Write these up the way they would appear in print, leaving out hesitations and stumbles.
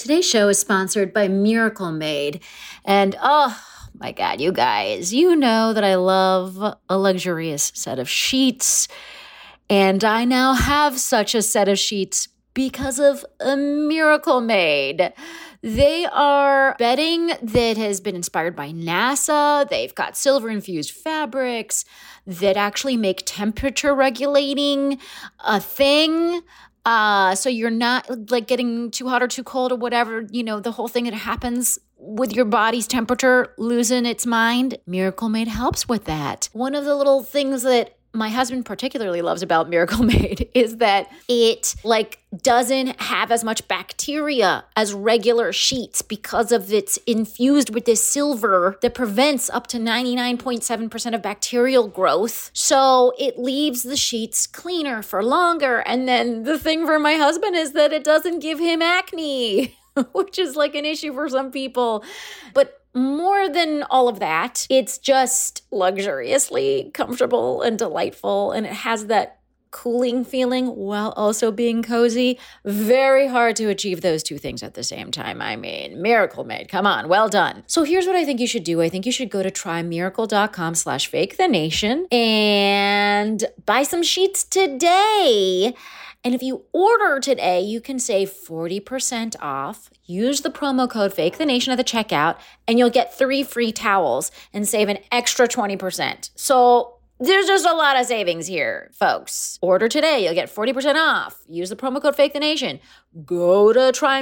Today's show is sponsored by Miracle Made. And oh my God, you guys, you know that I love a luxurious set of sheets. And I now have such a set of sheets because of a Miracle Made. They are bedding that has been inspired by NASA. They've got silver-infused fabrics that actually make temperature regulating a thing. So you're not like getting too hot or too cold or whatever, the whole thing that happens with your body's temperature losing its mind. Miracle Made helps with that. One of the little things that my husband particularly loves about Miracle Made is that it doesn't have as much bacteria as regular sheets because of it's infused with this silver that prevents up to 99.7% of bacterial growth. So it leaves the sheets cleaner for longer. And then the thing for my husband is that it doesn't give him acne, which is like an issue for some people. But more than all of that, it's just luxuriously comfortable and delightful, and it has that cooling feeling while also being cozy. Very hard to achieve those two things at the same time. I mean, Miracle Made, come on, well done. So here's what I think you should do. I think you should go to trymiracle.com/fakethenation and buy some sheets today. And if you order today, you can save 40% off. Use the promo code FAKETHENATION at the checkout, and you'll get 3 free towels and save an extra 20%. So there's just a lot of savings here, folks. Order today. You'll get 40% off. Use the promo code FAKETHENATION. Go to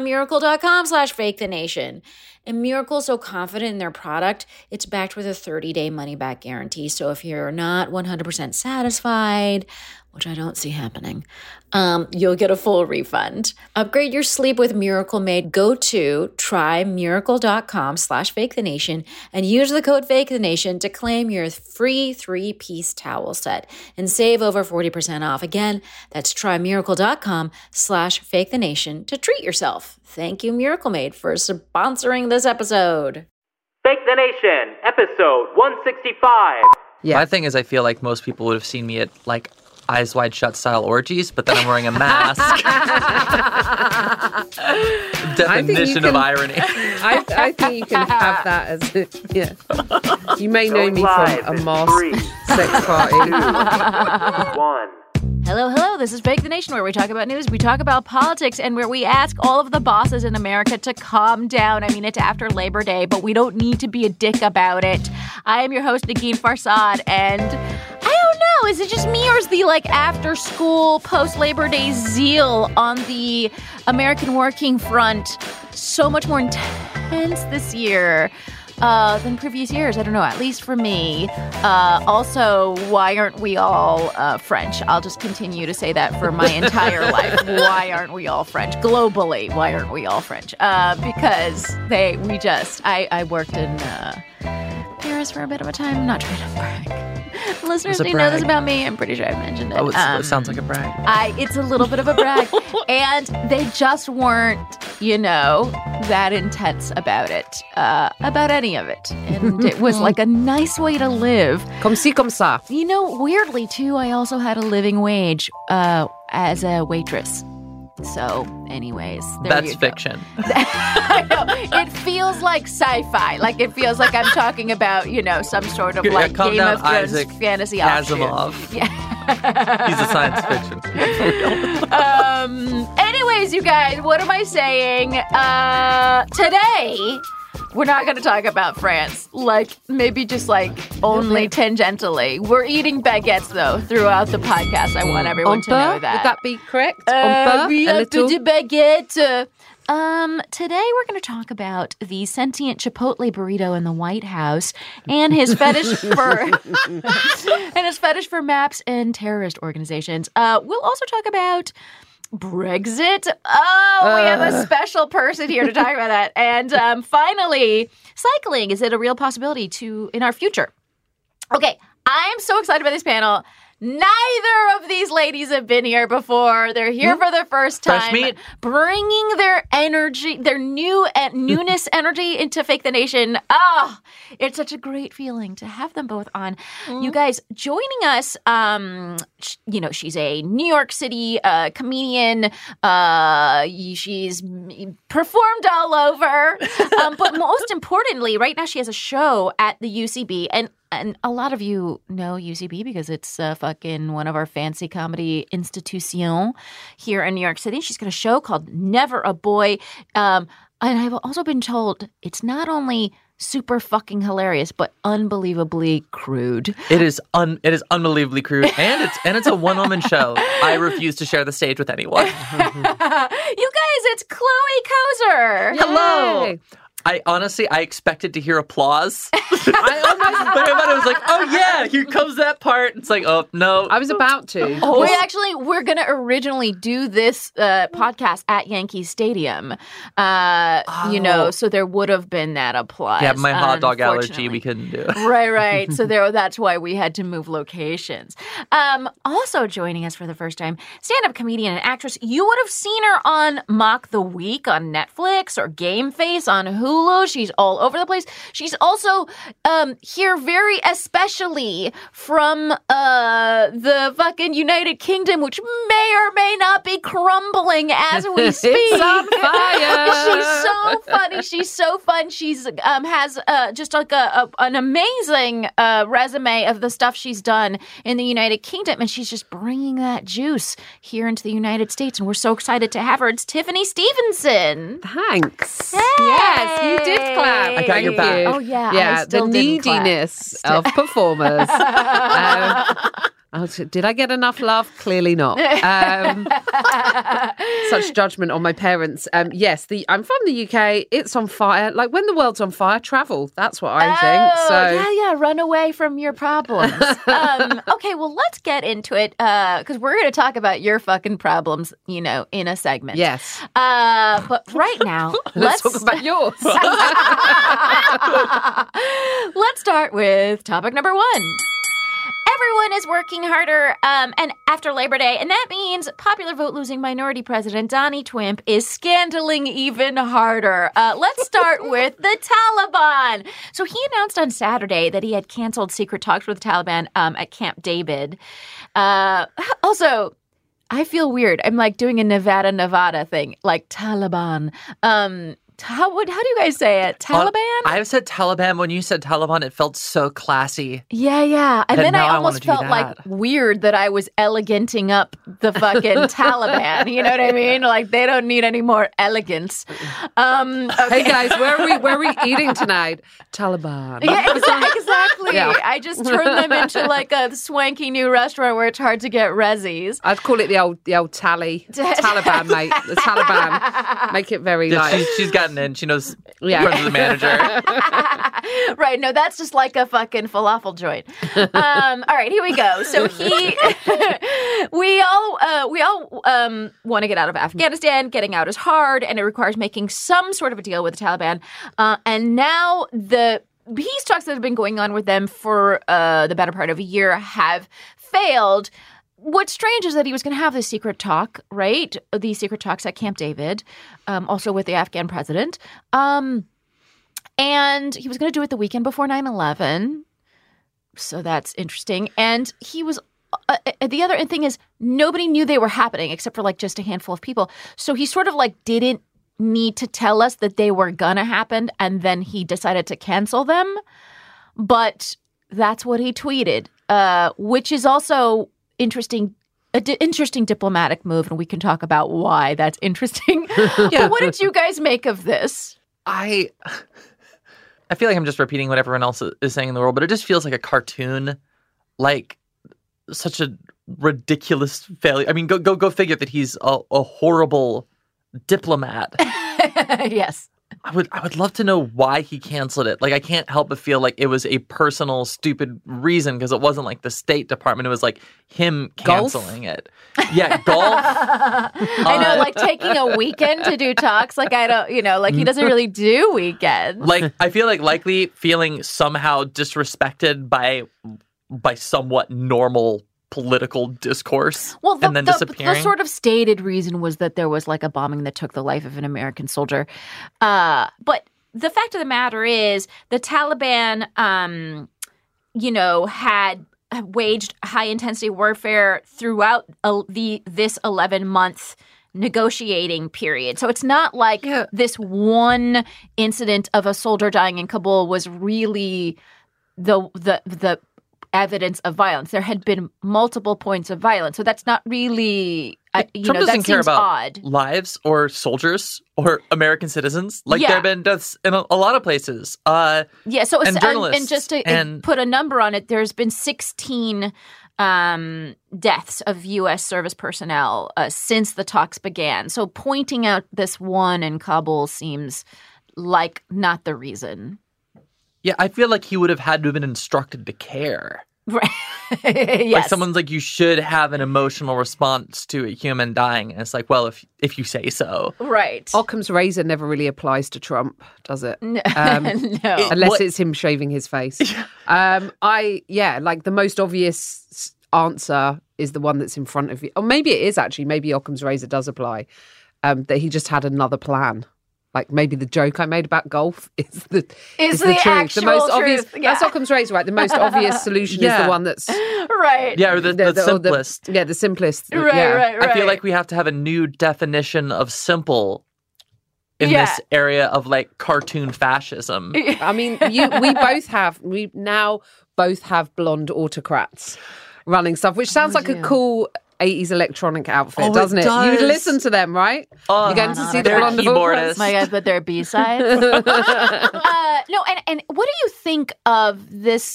trymiracle.com/FakeTheNation. And Miracle's so confident in their product, it's backed with a 30-day money-back guarantee. So if you're not 100% satisfied, which I don't see happening, you'll get a full refund. Upgrade your sleep with Miracle Made. Go to trymiracle.com/FakeTheNation and use the code FakeTheNation to claim your free 3-piece towel set and save over 40% off. Again, that's trymiracle.com/FakeTheNation to treat yourself. Thank you, Miracle Made, for sponsoring this episode. Fake the Nation, episode 165. Yeah. My thing is, I feel like most people would have seen me at Eyes Wide Shut style orgies, but then I'm wearing a mask. Definition of irony. I think you can have that as You may know me from a masked sex party. 2, 1. Hello, this is Fake the Nation, where we talk about news, we talk about politics, and where we ask all of the bosses in America to calm down. I mean, it's after Labor Day, but we don't need to be a dick about it. I am your host, Negin Farsad, and I don't know, is it just me, or is the after school post-Labor Day zeal on the American working front so much more intense this year than previous years? I don't know, at least for me. Also, why aren't we all French? I'll just continue to say that for my entire life. Why aren't we all French? Globally, why aren't we all French? Because I worked in Paris for a bit of a time. I'm not trying to brag. Listeners do know this about me. I'm pretty sure I've mentioned it. Oh, it sounds like a brag. It's a little bit of a brag. And they just weren't, that intense about it, about any of it. And it was like a nice way to live. Comme ci, comme ça. Weirdly, too, I also had a living wage as a waitress. So, anyways, that's fiction. I know. It feels like sci-fi. It feels like I'm talking about, some sort of Game of Thrones Isaac fantasy Asimov. Yeah. He's a science fiction. Anyways, you guys, what am I saying? Today, we're not going to talk about France. Maybe just only tangentially. We're eating baguettes, though, throughout the podcast. I want everyone to know that. Would that be correct? We have to do baguette. Today we're going to talk about the sentient Chipotle burrito in the White House and his fetish for maps and terrorist organizations. We'll also talk about Brexit. We have a special person here to talk about that. And finally, cycling. Is it a real possibility in our future? Okay, I'm so excited about this panel. Neither of these ladies have been here before. They're here for the first time. Fresh meat. Bringing their energy, their newness energy into Fake the Nation. It's such a great feeling to have them both on. You guys joining us, she's a New York City comedian. She's performed all over. But most importantly, right now she has a show at the UCB. And a lot of you know UCB because it's fucking one of our fancy comedy institutions here in New York City. She's got a show called Never a Boy. And I've also been told it's not only super fucking hilarious, but unbelievably crude. It is unbelievably crude, and it's a one-woman show. I refuse to share the stage with anyone. You guys, it's Chloe Kozer. Hello. Yay. I expected to hear applause. I was like, oh yeah, here comes that part. It's like, oh no. I was about to. We're going to originally do this podcast at Yankee Stadium. So there would have been that applause. Yeah, my hot dog allergy, we couldn't do it. Right. So that's why we had to move locations. Also joining us for the first time, stand-up comedian and actress. You would have seen her on Mock the Week on Netflix or Game Face on Hulu. She's all over the place. She's also here very especially from the fucking United Kingdom, which may or may not be crumbling as we speak. It's on fire. She's so funny. She's so fun. She's has just like an amazing resume of the stuff she's done in the United Kingdom, and she's just bringing that juice here into the United States, and we're so excited to have her. It's Tiffany Stevenson. Thanks. Hey. Yes, you did clap. I got your back. Oh yeah, Yeah, I still the didn't clap. neediness of performers. Did I get enough love? Clearly not. Such judgment on my parents. Yes, I'm from the UK. It's on fire. Like when the world's on fire, travel. That's what I think. So yeah, run away from your problems. Okay, well, let's get into it because we're going to talk about your fucking problems, in a segment. yes, But right now, let's talk about yours. Let's start with topic number 1. Everyone is working harder and after Labor Day, and that means popular vote losing minority president Donnie Twimp is scandaling even harder. Let's start with the Taliban. So he announced on Saturday that he had canceled secret talks with the Taliban at Camp David. Also, I feel weird. I'm like doing a Nevada thing, like Taliban. How do you guys say it? Taliban? I've said Taliban. When you said Taliban, it felt so classy. Yeah. And then I now I almost wanna do felt like that. weird that I was eleganting up the fucking Taliban. You know what I mean? Like they don't need any more elegance. Okay. Hey guys, where are we eating tonight? Taliban. Yeah, exactly. Yeah. I just turned them into like a swanky new restaurant where it's hard to get rezzis. I'd call it the old Taliban, mate. The Taliban. Make it very light. She's gotten in. She knows Yeah. friends of the manager. Right. No, that's just like a fucking falafel joint. All right, here we go. So we all want to get out of Afghanistan. Getting out is hard, and it requires making some sort of a deal with the Taliban. And now the peace talks that have been going on with them for the better part of a year have failed. What's strange is that he was going to have this secret talk, right? These secret talks at Camp David, also with the Afghan president. And he was going to do it the weekend before 9/11. So that's interesting. And he was the other thing is nobody knew they were happening except for like just a handful of people. So he sort of like didn't need to tell us that they were going to happen. And then he decided to cancel them. But that's what he tweeted, which is also interesting diplomatic move, and we can talk about why that's interesting. But what did you guys make of this? I feel like I'm just repeating what everyone else is saying in the world, but it just feels like a cartoon, like such a ridiculous failure. I mean, go figure that he's a horrible diplomat. Yes. I would love to know why he canceled it. Like, I can't help but feel like it was a personal, stupid reason because it wasn't like the State Department. It was like him canceling it. Yeah, golf. I know, like taking a weekend to do talks. Like, I don't, like he doesn't really do weekends. Like, I feel like likely feeling somehow disrespected by somewhat normal political discourse Well, and then the disappearing. sort of stated reason was that there was like a bombing that took the life of an American soldier. But the fact of the matter is the Taliban, had waged high-intensity warfare throughout this 11-month negotiating period. So it's not like this one incident of a soldier dying in Kabul was really the evidence of violence. There had been multiple points of violence. So that's not really, Trump doesn't care about odd. lives or soldiers or American citizens. Like there have been deaths in a lot of places. And journalists. And just to put a number on it, there's been 16 deaths of U.S. service personnel since the talks began. So pointing out this one in Kabul seems like not the reason. Yeah, I feel like he would have had to have been instructed to care. Right. Yes. Like someone's like, you should have an emotional response to a human dying. And it's like, well, if you say so. Right. Occam's razor never really applies to Trump, does it? No. Unless it's him shaving his face. Like the most obvious answer is the one that's in front of you. Or maybe it is actually. Maybe Occam's razor does apply. That he just had another plan. Like maybe the joke I made about golf is the truth. The most obvious. Yeah. That's Occam's razor, right? The most obvious solution is the one that's right. Yeah, or the simplest. the simplest. Right. I feel like we have to have a new definition of simple in this area of like cartoon fascism. I mean, we now both have blonde autocrats running stuff, which sounds like a cool 80s electronic outfit, doesn't it? Does. You'd listen to them, right? You're going to see the blonde keyboardists. My God, but they're B-sides. No, and what do you think of this?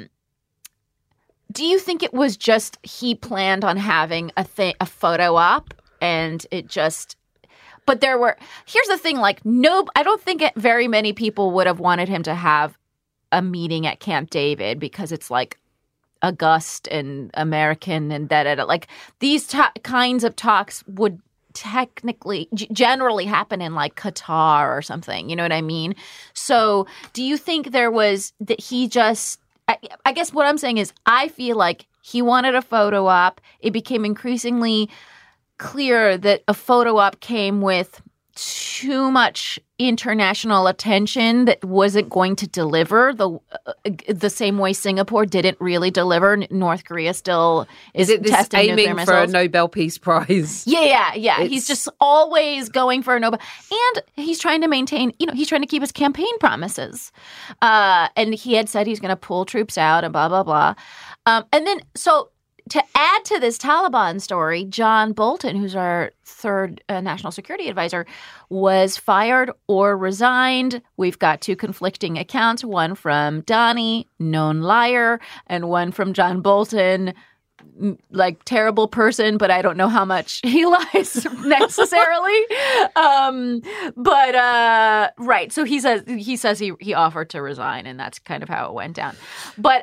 Do you think it was just he planned on having a photo op and it just... But here's the thing, like, I don't think very many people would have wanted him to have a meeting at Camp David because it's like august and American and da-da-da. Like these kinds of talks would generally happen in like Qatar or something. You know what I mean? So do you think there was that he just... I guess what I'm saying is I feel like he wanted a photo op. It became increasingly clear that a photo op came with too much international attention that wasn't going to deliver the same way Singapore didn't really deliver. North Korea still is testing nuclear aiming missiles. for a Nobel Peace Prize. Yeah. He's just always going for a Nobel. And he's trying to maintain, he's trying to keep his campaign promises. And he had said he's going to pull troops out and blah, blah, blah. And then, so to add to this Taliban story, John Bolton, who's our third national security advisor, was fired or resigned. We've got two conflicting accounts, one from Donnie, known liar, and one from John Bolton, like terrible person, but I don't know how much he lies necessarily. Right. So he says he offered to resign, and that's kind of how it went down. But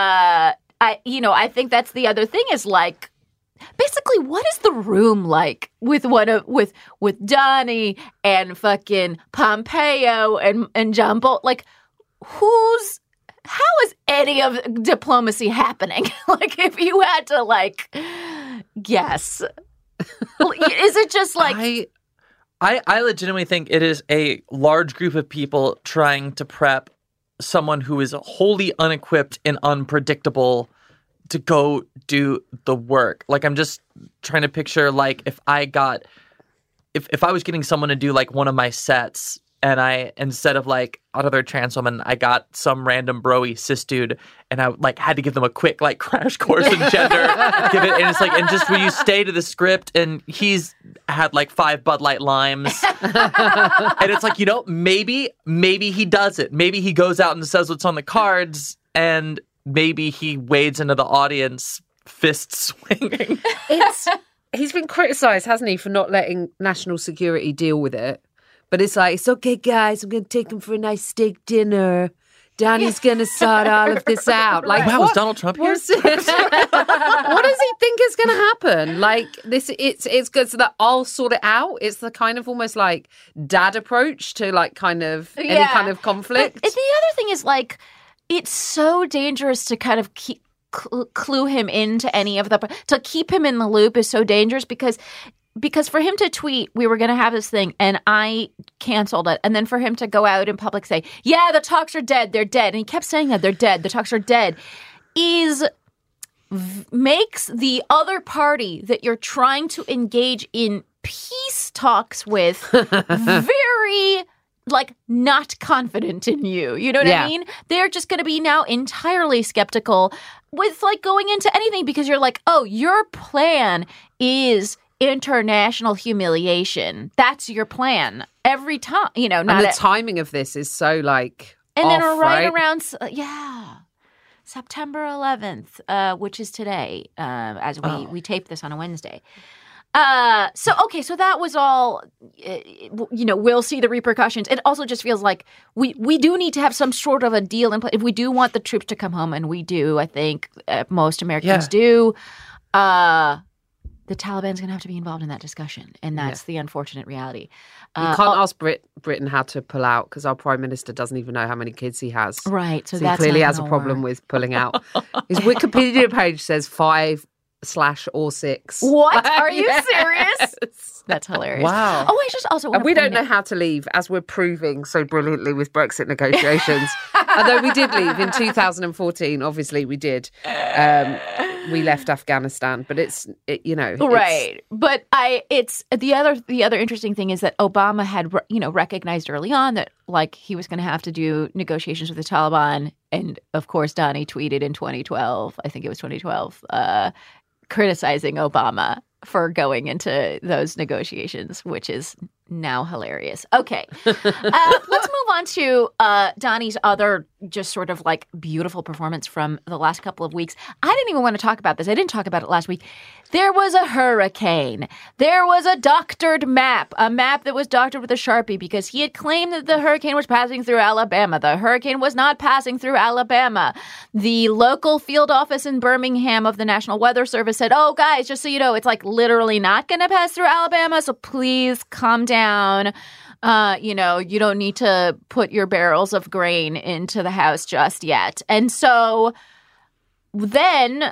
I think that's the other thing is like, basically, what is the room like with Donnie and fucking Pompeo and John Bolton? Like, how is any of diplomacy happening? Like, if you had to like guess, is it just like? I legitimately think it is a large group of people trying to prep someone who is wholly unequipped and unpredictable to go do the work. Like, I'm just trying to picture, like, if I was getting someone to do like one of my sets, and I, instead of like another trans woman, I got some random bro-y cis dude, and I like had to give them a quick like crash course in gender. And it's like, and just will you stay to the script? And he's had like 5 Bud Light Limes, and it's like, maybe he does it. Maybe he goes out and says what's on the cards, and maybe he wades into the audience, fists swinging. He's been criticised, hasn't he, for not letting national security deal with it. But it's like, it's okay, guys, I'm going to take him for a nice steak dinner. Donnie's going to sort all of this out. Like, wow, is Donald Trump here? What does he think is going to happen? Like, it's good so that I'll sort it out. It's the kind of almost like dad approach to like kind of any kind of conflict. But the other thing is like, it's so dangerous to kind of clue him into any of to keep him in the loop is so dangerous because for him to tweet, we were going to have this thing, and I canceled it. And then for him to go out in public say, yeah, the talks are dead. They're dead. And he kept saying that they're dead. The talks are dead. Makes the other party that you're trying to engage in peace talks with very, like, not confident in you. You know what I mean? They're just going to be now entirely skeptical with, like, going into anything because you're like, oh, your plan is international humiliation. That's your plan every time, you know. Not and the timing of this is so like, and off, then right around September 11th, which is today, as we tape this on a Wednesday. So that was all. You know, we'll see the repercussions. It also just feels like we do need to have some sort of a deal in place if we do want the troops to come home, and we do. I think most Americans do. The Taliban's going to have to be involved in that discussion, and that's the unfortunate reality. You can't ask Britain how to pull out because our Prime Minister doesn't even know how many kids he has. Right, so he that's clearly has a problem with pulling out. His Wikipedia page says 5/or 6. What? Are you serious? That's hilarious. Wow. Oh, I just also want and we don't know how to leave, as we're proving so brilliantly with Brexit negotiations. Although we did leave in 2014, obviously we did. We left Afghanistan, but it's right. But it's the other interesting thing is that Obama had recognized early on that like he was going to have to do negotiations with the Taliban, and of course Donnie tweeted in 2012, I think it was 2012, criticizing Obama for going into those negotiations, which is now hilarious. Okay. Let's move on to Donnie's other just sort of like beautiful performance from the last couple of weeks. I didn't even want to talk about this. I didn't talk about it last week. There was a hurricane. There was a doctored map, a map that was doctored with a Sharpie because he had claimed that the hurricane was passing through Alabama. The hurricane was not passing through Alabama. The local field office in Birmingham of the National Weather Service said, oh, guys, just so you know, it's like literally not going to pass through Alabama, so please calm down. You don't need to put your barrels of grain into the house just yet. And so then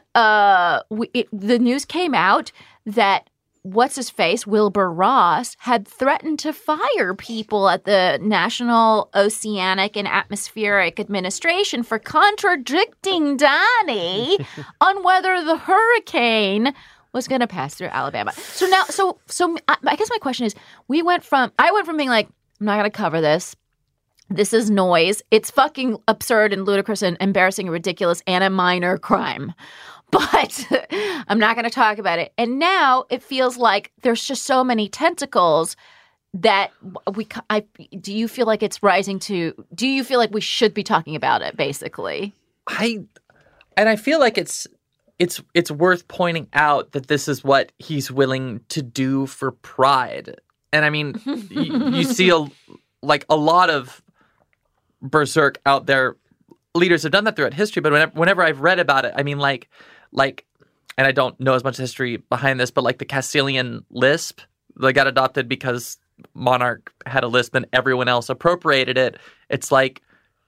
the news came out that what's-his-face, Wilbur Ross, had threatened to fire people at the National Oceanic and Atmospheric Administration for contradicting Donnie on whether the hurricane was going to pass through Alabama. So now, so I guess my question is, I went from being like, I'm not going to cover this. This is noise. It's fucking absurd and ludicrous and embarrassing and ridiculous and a minor crime. But I'm not going to talk about it. And now it feels like there's just so many tentacles that do you feel like it's rising to, do you feel like we should be talking about it, basically? I feel like it's worth pointing out that this is what he's willing to do for pride. And I mean, you see a lot of berserk out there. Leaders have done that throughout history, but whenever I've read about it, I mean, like, and I don't know as much history behind this, but like the Castilian lisp, they got adopted because monarch had a lisp and everyone else appropriated it. It's like,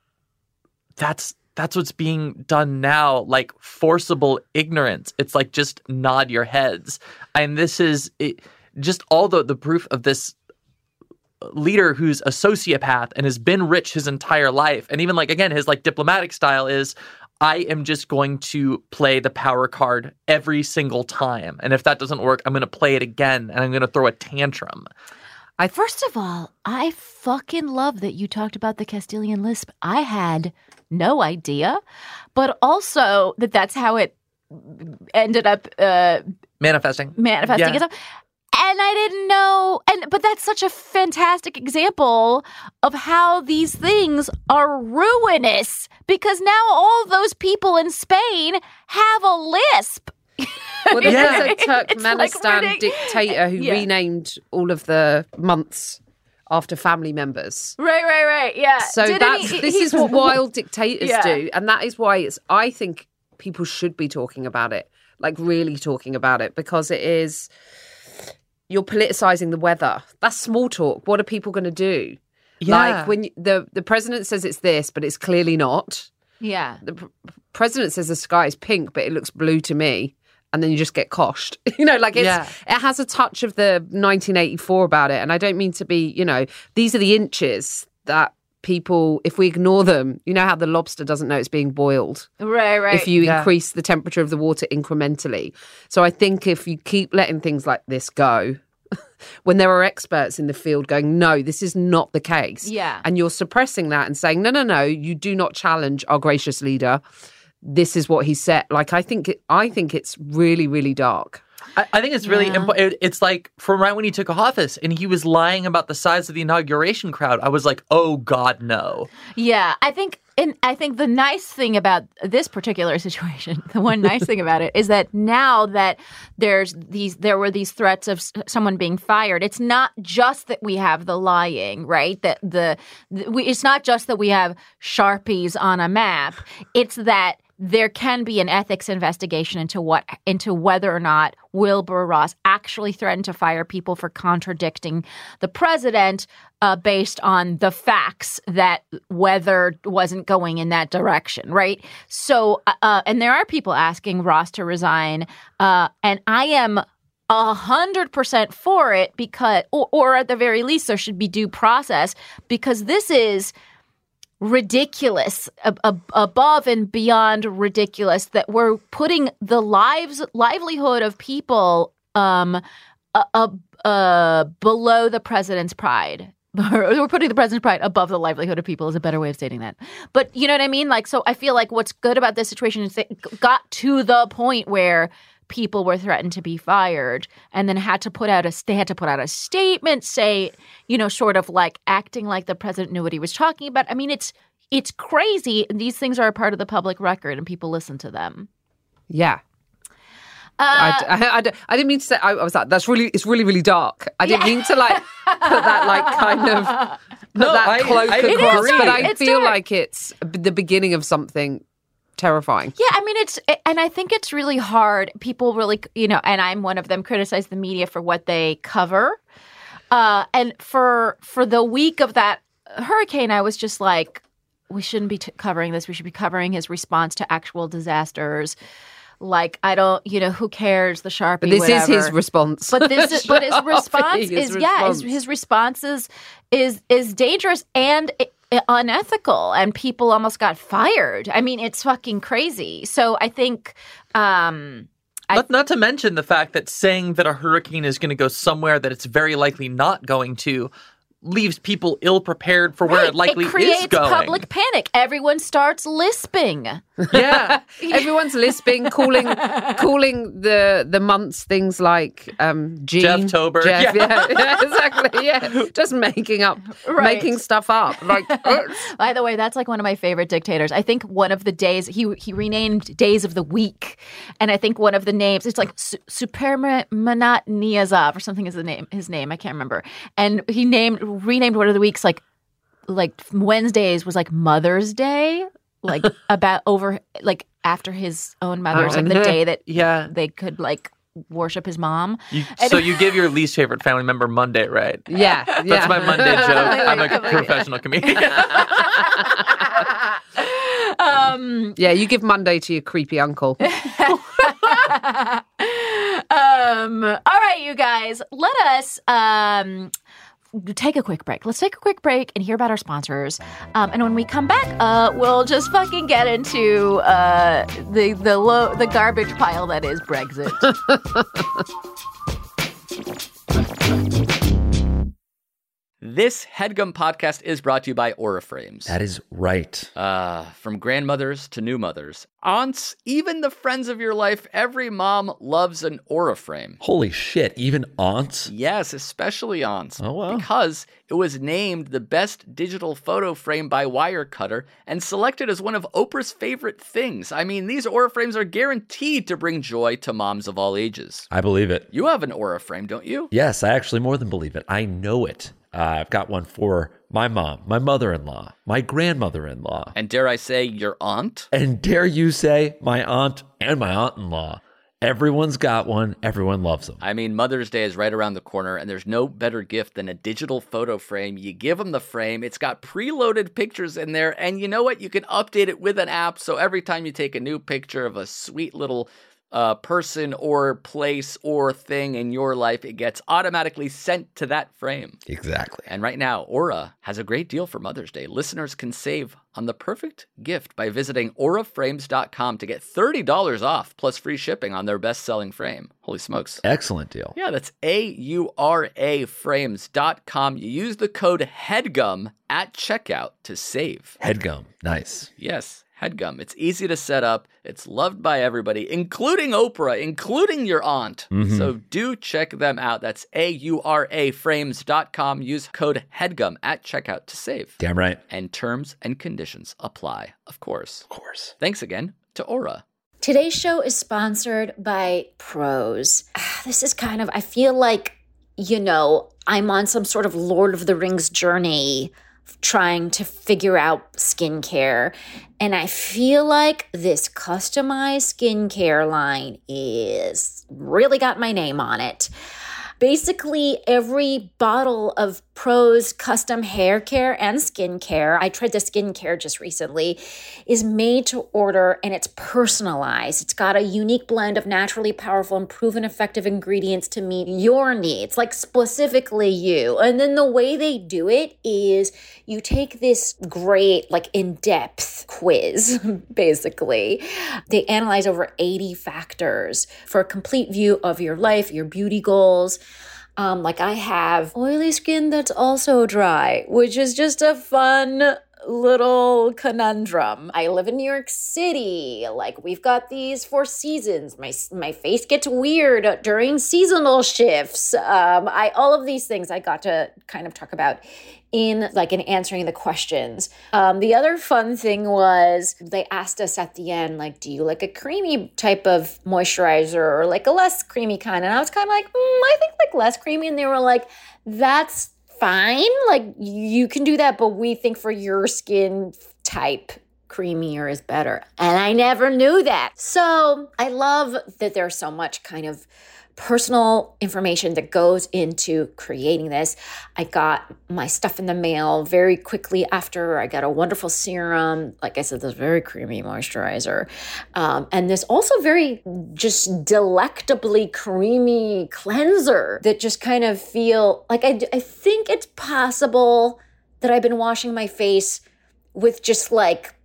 that's what's being done now, like forcible ignorance. It's like, just nod your heads. And this is just all the proof of this leader who's a sociopath and has been rich his entire life. And even like, again, his like diplomatic style is, I am just going to play the power card every single time. And if that doesn't work, I'm going to play it again and I'm going to throw a tantrum. First of all, I fucking love that you talked about the Castilian lisp. I had no idea, but also that's how it ended up manifesting itself. And I didn't know, but that's such a fantastic example of how these things are ruinous, because now all those people in Spain have a lisp. Well, there was a Turkmenistan dictator who renamed all of the months after family members. Right, yeah. So this is what wild dictators do, and that is why I think people should be talking about it, like really talking about it, because it is, you're politicizing the weather. That's small talk. What are people going to do? Yeah. Like when the president says it's this, but it's clearly not. Yeah. The president says the sky is pink, but it looks blue to me. And then you just get coshed. Like it has a touch of the 1984 about it. And I don't mean to be, these are the inches that people, if we ignore them, you know how the lobster doesn't know it's being boiled. Right. If you increase the temperature of the water incrementally. So I think if you keep letting things like this go, when there are experts in the field going, no, this is not the case. Yeah. And you're suppressing that and saying, no, you do not challenge our gracious leader. This is what he said. Like, I think it's really, really dark. I think it's really important. It's like from right when he took office and he was lying about the size of the inauguration crowd. I was like, oh God, no. Yeah, I think the nice thing about this particular situation, the one nice thing about it is that now that there were these threats of someone being fired, it's not just that we have the lying, right? It's not just that we have Sharpies on a map. It's that there can be an ethics investigation into whether or not Wilbur Ross actually threatened to fire people for contradicting the president based on the facts that weather wasn't going in that direction, right? So, and there are people asking Ross to resign, and I am 100% for it because, or at the very least, there should be due process because this is ridiculous, above and beyond ridiculous that we're putting the livelihood of people below the president's pride. We're putting the president's pride above the livelihood of people is a better way of stating that. But you know what I mean? Like, so I feel like what's good about this situation is it got to the point where people were threatened to be fired and then had to put out a statement, say, sort of like acting like the president knew what he was talking about. I mean, it's crazy. These things are a part of the public record and people listen to them. Yeah. I didn't mean to say, I was like, it's really, really dark. I didn't mean to like put that like kind of, cloak across, but I feel dark. Like it's the beginning of something terrifying. Yeah, I mean, and I think it's really hard. People really, and I'm one of them, criticize the media for what they cover. And for the week of that hurricane, I was just like, we shouldn't be covering this. We should be covering his response to actual disasters. Like, I don't, who cares, the Sharpie, but this whatever. Is his response. But his response his response is dangerous and unethical, and people almost got fired. I mean, it's fucking crazy. So I think not to mention the fact that saying that a hurricane is going to go somewhere that it's very likely not going to leaves people ill-prepared for where it likely is going. It creates public panic. Everyone starts lisping. Yeah. Everyone's lisping, calling the months things like Gene. Jeff-tober. Yeah, exactly. Yeah. Just making stuff up. Like, by the way, that's like one of my favorite dictators. I think one of the days, he renamed days of the week. And I think one of the names, it's like Supermanat Niyazov or something is his name. I can't remember. And he renamed one of the weeks like Wednesdays was like Mother's Day, like after his own mother's, like the day that they could like worship his mom. So you give your least favorite family member Monday, right? Yeah. That's my Monday joke. I'm a professional comedian. You give Monday to your creepy uncle. All right, you guys, let us take a quick break. Let's take a quick break and hear about our sponsors. And when we come back, we'll just fucking get into the garbage pile that is Brexit. This HeadGum podcast is brought to you by Auriframes. That is right. From grandmothers to new mothers, aunts, even the friends of your life, every mom loves an Auriframe. Holy shit, even aunts? Yes, especially aunts. Oh, wow. Because it was named the best digital photo frame by Wirecutter and selected as one of Oprah's favorite things. I mean, these Auriframes are guaranteed to bring joy to moms of all ages. I believe it. You have an Auriframe, don't you? Yes, I actually more than believe it. I know it. I've got one for my mom, my mother-in-law, my grandmother-in-law. And dare I say, your aunt? And dare you say, my aunt and my aunt-in-law. Everyone's got one. Everyone loves them. I mean, Mother's Day is right around the corner, and there's no better gift than a digital photo frame. You give them the frame. It's got preloaded pictures in there, and you know what? You can update it with an app, so every time you take a new picture of a sweet little person or place or thing in your life, it gets automatically sent to that frame. Exactly. And right now, Aura has a great deal for Mother's Day. Listeners can save on the perfect gift by visiting auraframes.com to get $30 off plus free shipping on their best-selling frame. Holy smokes. Excellent deal. Yeah, that's auraframes.com. You use the code HEADGUM at checkout to save. Headgum. Nice. Yes. HEADGUM. It's easy to set up. It's loved by everybody, including Oprah, including your aunt. So do check them out. That's auraframes.com. Use code HEADGUM at checkout to save. Damn right. And terms and conditions apply, of course. Of course. Thanks again to Aura. Today's show is sponsored by Prose. This is kind of, I feel like, I'm on some sort of Lord of the Rings journey trying to figure out skincare. And I feel like this customized skincare line is really got my name on it. Basically, every bottle of Prose custom hair care and skincare, I tried the skincare just recently, is made to order and it's personalized. It's got a unique blend of naturally powerful and proven effective ingredients to meet your needs, like specifically you. And then the way they do it is you take this great, like in-depth quiz, basically. They analyze over 80 factors for a complete view of your life, your beauty goals. Like I have oily skin that's also dry, which is just a fun little conundrum. I live in New York City. Like we've got these 4 seasons. My face gets weird during seasonal shifts. All of these things I got to kind of talk about in answering the questions. The other fun thing was they asked us at the end, like, do you like a creamy type of moisturizer or like a less creamy kind? And I was kind of like, I think like less creamy. And they were like, that's fine. Like you can do that, but we think for your skin type, creamier is better. And I never knew that. So I love that there's so much kind of personal information that goes into creating this. I got my stuff in the mail very quickly after. I got a wonderful serum. Like I said, this very creamy moisturizer. And this also very just delectably creamy cleanser that just kind of feel like I think it's possible that I've been washing my face with just like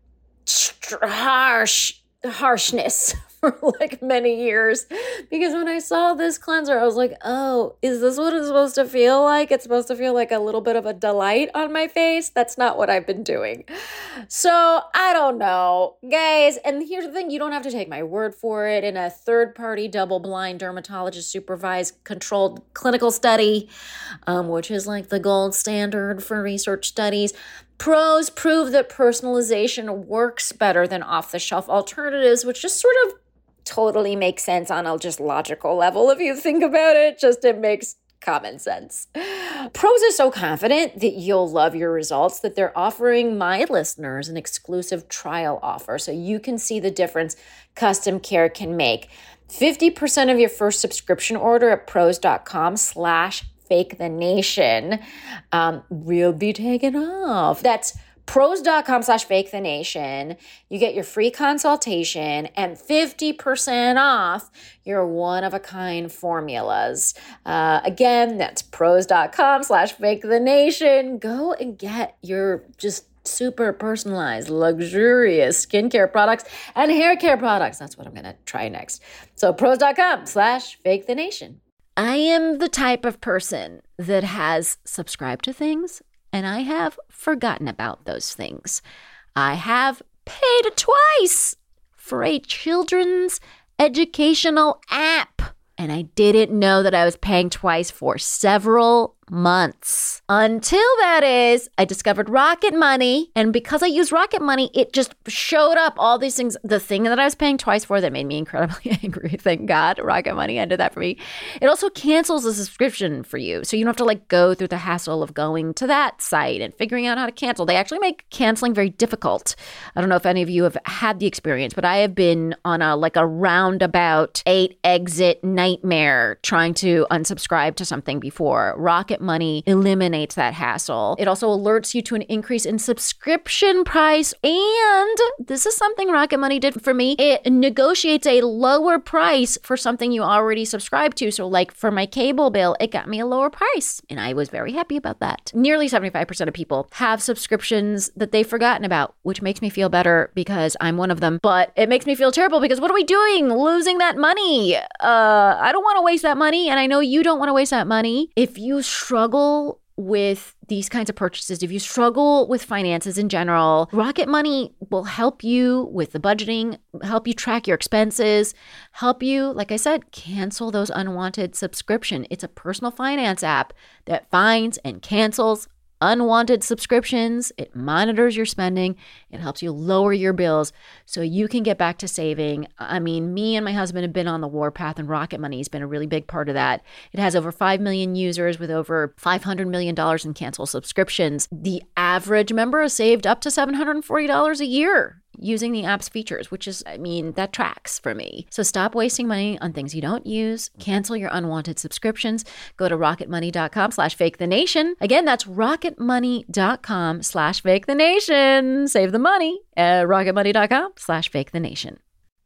harshness for like many years, because when I saw this cleanser, I was like, oh, is this what it's supposed to feel like? It's supposed to feel like a little bit of a delight on my face. That's not what I've been doing. So I don't know, guys. And here's the thing, you don't have to take my word for it. In a third-party, double-blind, dermatologist-supervised, controlled clinical study, which is like the gold standard for research studies, Prose prove that personalization works better than off-the-shelf alternatives, which just sort of totally makes sense on a just logical level if you think about it. Just it makes common sense. Prose is so confident that you'll love your results that they're offering my listeners an exclusive trial offer so you can see the difference custom care can make. 50% of your first subscription order at prose.com/fakethenation will be taken off. That's prose.com/fakethenation. You get your free consultation and 50% off your one-of-a-kind formulas. Again, that's prose.com/fakethenation. Go and get your just super personalized, luxurious skincare products and hair care products. That's what I'm going to try next. So prose.com/fakethenation. I am the type of person that has subscribed to things and I have forgotten about those things. I have paid twice for a children's educational app. And I didn't know that I was paying twice for several months. Until that is, I discovered Rocket Money. And because I used Rocket Money, it just showed up all these things. The thing that I was paying twice for that made me incredibly angry. Thank God Rocket Money ended that for me. It also cancels the subscription for you. So you don't have to like go through the hassle of going to that site and figuring out how to cancel. They actually make canceling very difficult. I don't know if any of you have had the experience, but I have been on a roundabout 8-exit nightmare trying to unsubscribe to something before. Rocket Money eliminates that hassle. It also alerts you to an increase in subscription price. And this is something Rocket Money did for me. It negotiates a lower price for something you already subscribe to. So like for my cable bill, it got me a lower price. And I was very happy about that. Nearly 75% of people have subscriptions that they've forgotten about, which makes me feel better because I'm one of them. But it makes me feel terrible because what are we doing? Losing that money. I don't want to waste that money. And I know you don't want to waste that money. If you struggle with these kinds of purchases, if you struggle with finances in general, Rocket Money will help you with the budgeting, help you track your expenses, help you, like I said, cancel those unwanted subscriptions. It's a personal finance app that finds and cancels unwanted subscriptions. It monitors your spending. It helps you lower your bills so you can get back to saving. I mean, me and my husband have been on the warpath, and Rocket Money has been a really big part of that. It has over 5 million users with over $500 million in canceled subscriptions. The average member has saved up to $740 a year using the app's features, which is, that tracks for me. So stop wasting money on things you don't use. Cancel your unwanted subscriptions. Go to rocketmoney.com/fakethenation. Again, that's rocketmoney.com/fakethenation. Save the money at rocketmoney.com/fakethenation.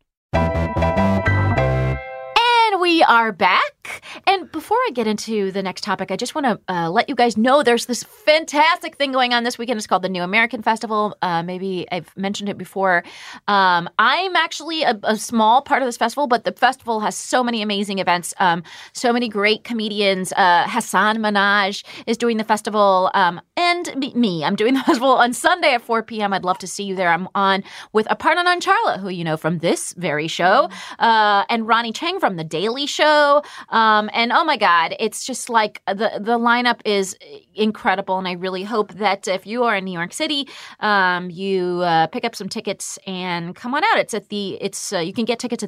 We are back. And before I get into the next topic, I just want to let you guys know there's this fantastic thing going on this weekend. It's called the New American Festival. Maybe I've mentioned it before. I'm actually a small part of this festival, but the festival has so many amazing events, so many great comedians. Hassan Minhaj is doing the festival, and me. I'm doing the festival on Sunday at 4 p.m. I'd love to see you there. I'm on with Aparna Nancherla, who you know from this very show, and Ronnie Chang from The Daily Show. And oh my God, it's just like the lineup is incredible. And I really hope that if you are in New York City, you pick up some tickets and come on out. You can get tickets at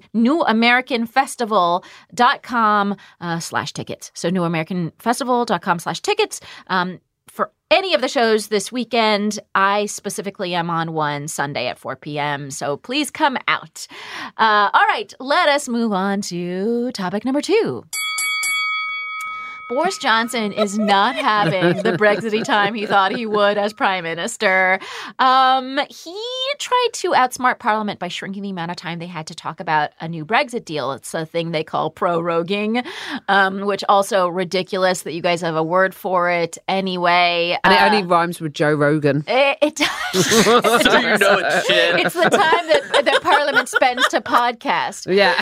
newamericanfestival.com/tickets. So newamericanfestival.com/tickets. For any of the shows this weekend, I specifically am on one Sunday at 4 p.m., so please come out. All right, let us move on to topic number 2. Boris Johnson is not having the Brexity time he thought he would as prime minister. He tried to outsmart Parliament by shrinking the amount of time they had to talk about a new Brexit deal. It's a thing they call proroguing, which also ridiculous that you guys have a word for it anyway. And it only rhymes with Joe Rogan. It does. So you know it's shit. It's the time that Parliament spends to podcast. Yeah.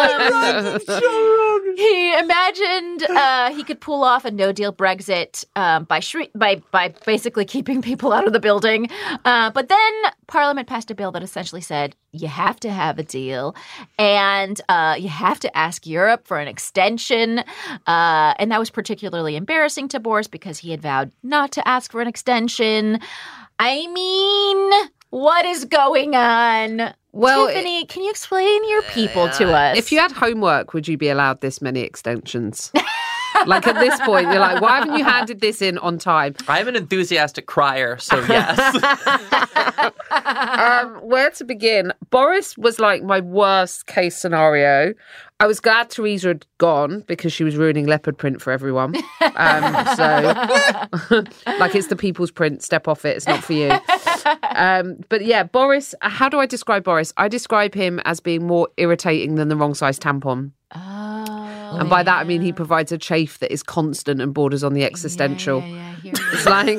He imagined he could pull off a no-deal Brexit by basically keeping people out of the building. But then Parliament passed a bill that essentially said you have to have a deal and you have to ask Europe for an extension. And that was particularly embarrassing to Boris because he had vowed not to ask for an extension. I mean, what is going on? Well, Tiffany, can you explain your people to us? If you had homework, would you be allowed this many extensions? Like at this point, you're like, why haven't you handed this in on time? I'm an enthusiastic crier, so yes. Where to begin? Boris was like my worst case scenario. I was glad Theresa had gone because she was ruining leopard print for everyone. Like it's the people's print. Step off it. It's not for you. But yeah, Boris, how do I describe Boris? I describe him as being more irritating than the wrong size tampon. And by that, I mean he provides a chafe that is constant and borders on the existential. It's like,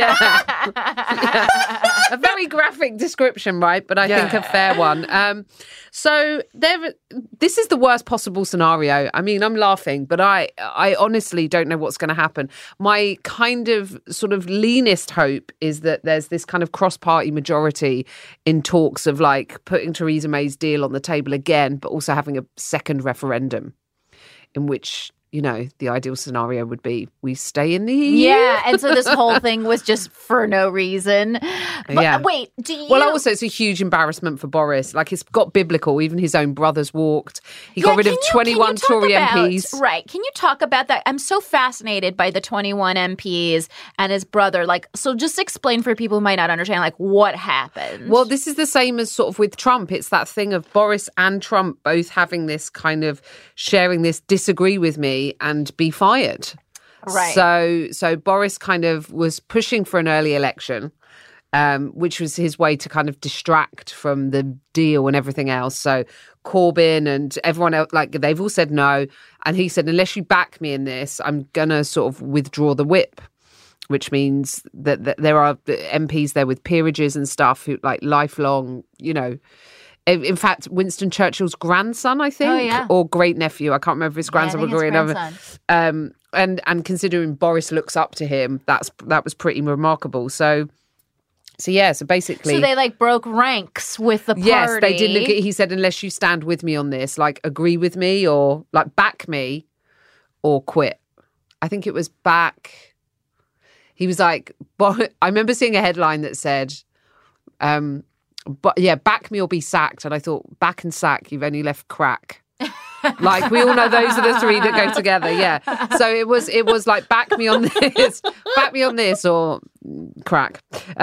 a very graphic description, right? But I think a fair one. So this is the worst possible scenario. I mean, I'm laughing, but I honestly don't know what's going to happen. My kind of sort of leanest hope is that there's this kind of cross-party majority in talks of like putting Theresa May's deal on the table again, but also having a second referendum in which the ideal scenario would be we stay in the EU. Yeah, and so this whole thing was just for no reason. But, Yeah. wait, do you... Well, also, it's a huge embarrassment for Boris. Like, it's got biblical. Even his own brothers walked. He got rid of 21 Tory MPs. Right. Can you talk about that? I'm so fascinated by the 21 MPs and his brother. Like, so just explain for people who might not understand, like, what happened. Well, this is the same as sort of with Trump. It's that thing of Boris and Trump both having this kind of sharing this disagree with me and be fired. Right. So Boris kind of was pushing for an early election, which was his way to kind of distract from the deal and everything else. So Corbyn and everyone else, like, they've all said no. And he said, unless you back me in this, I'm going to sort of withdraw the whip, which means that there are MPs there with peerages and stuff who, like, lifelong, in fact, Winston Churchill's grandson, I think, or great nephew. I can't remember if his grandson or great nephew. And considering Boris looks up to him, that was pretty remarkable. So basically, so they like broke ranks with the party. Yes, they did. He said, unless you stand with me on this, like agree with me or like back me, or quit. I think it was back. He was like, I remember seeing a headline that said, back me or be sacked. And I thought, back and sack, you've only left crack. Like, we all know those are the three that go together. Yeah. So it was like, back me on this or crack.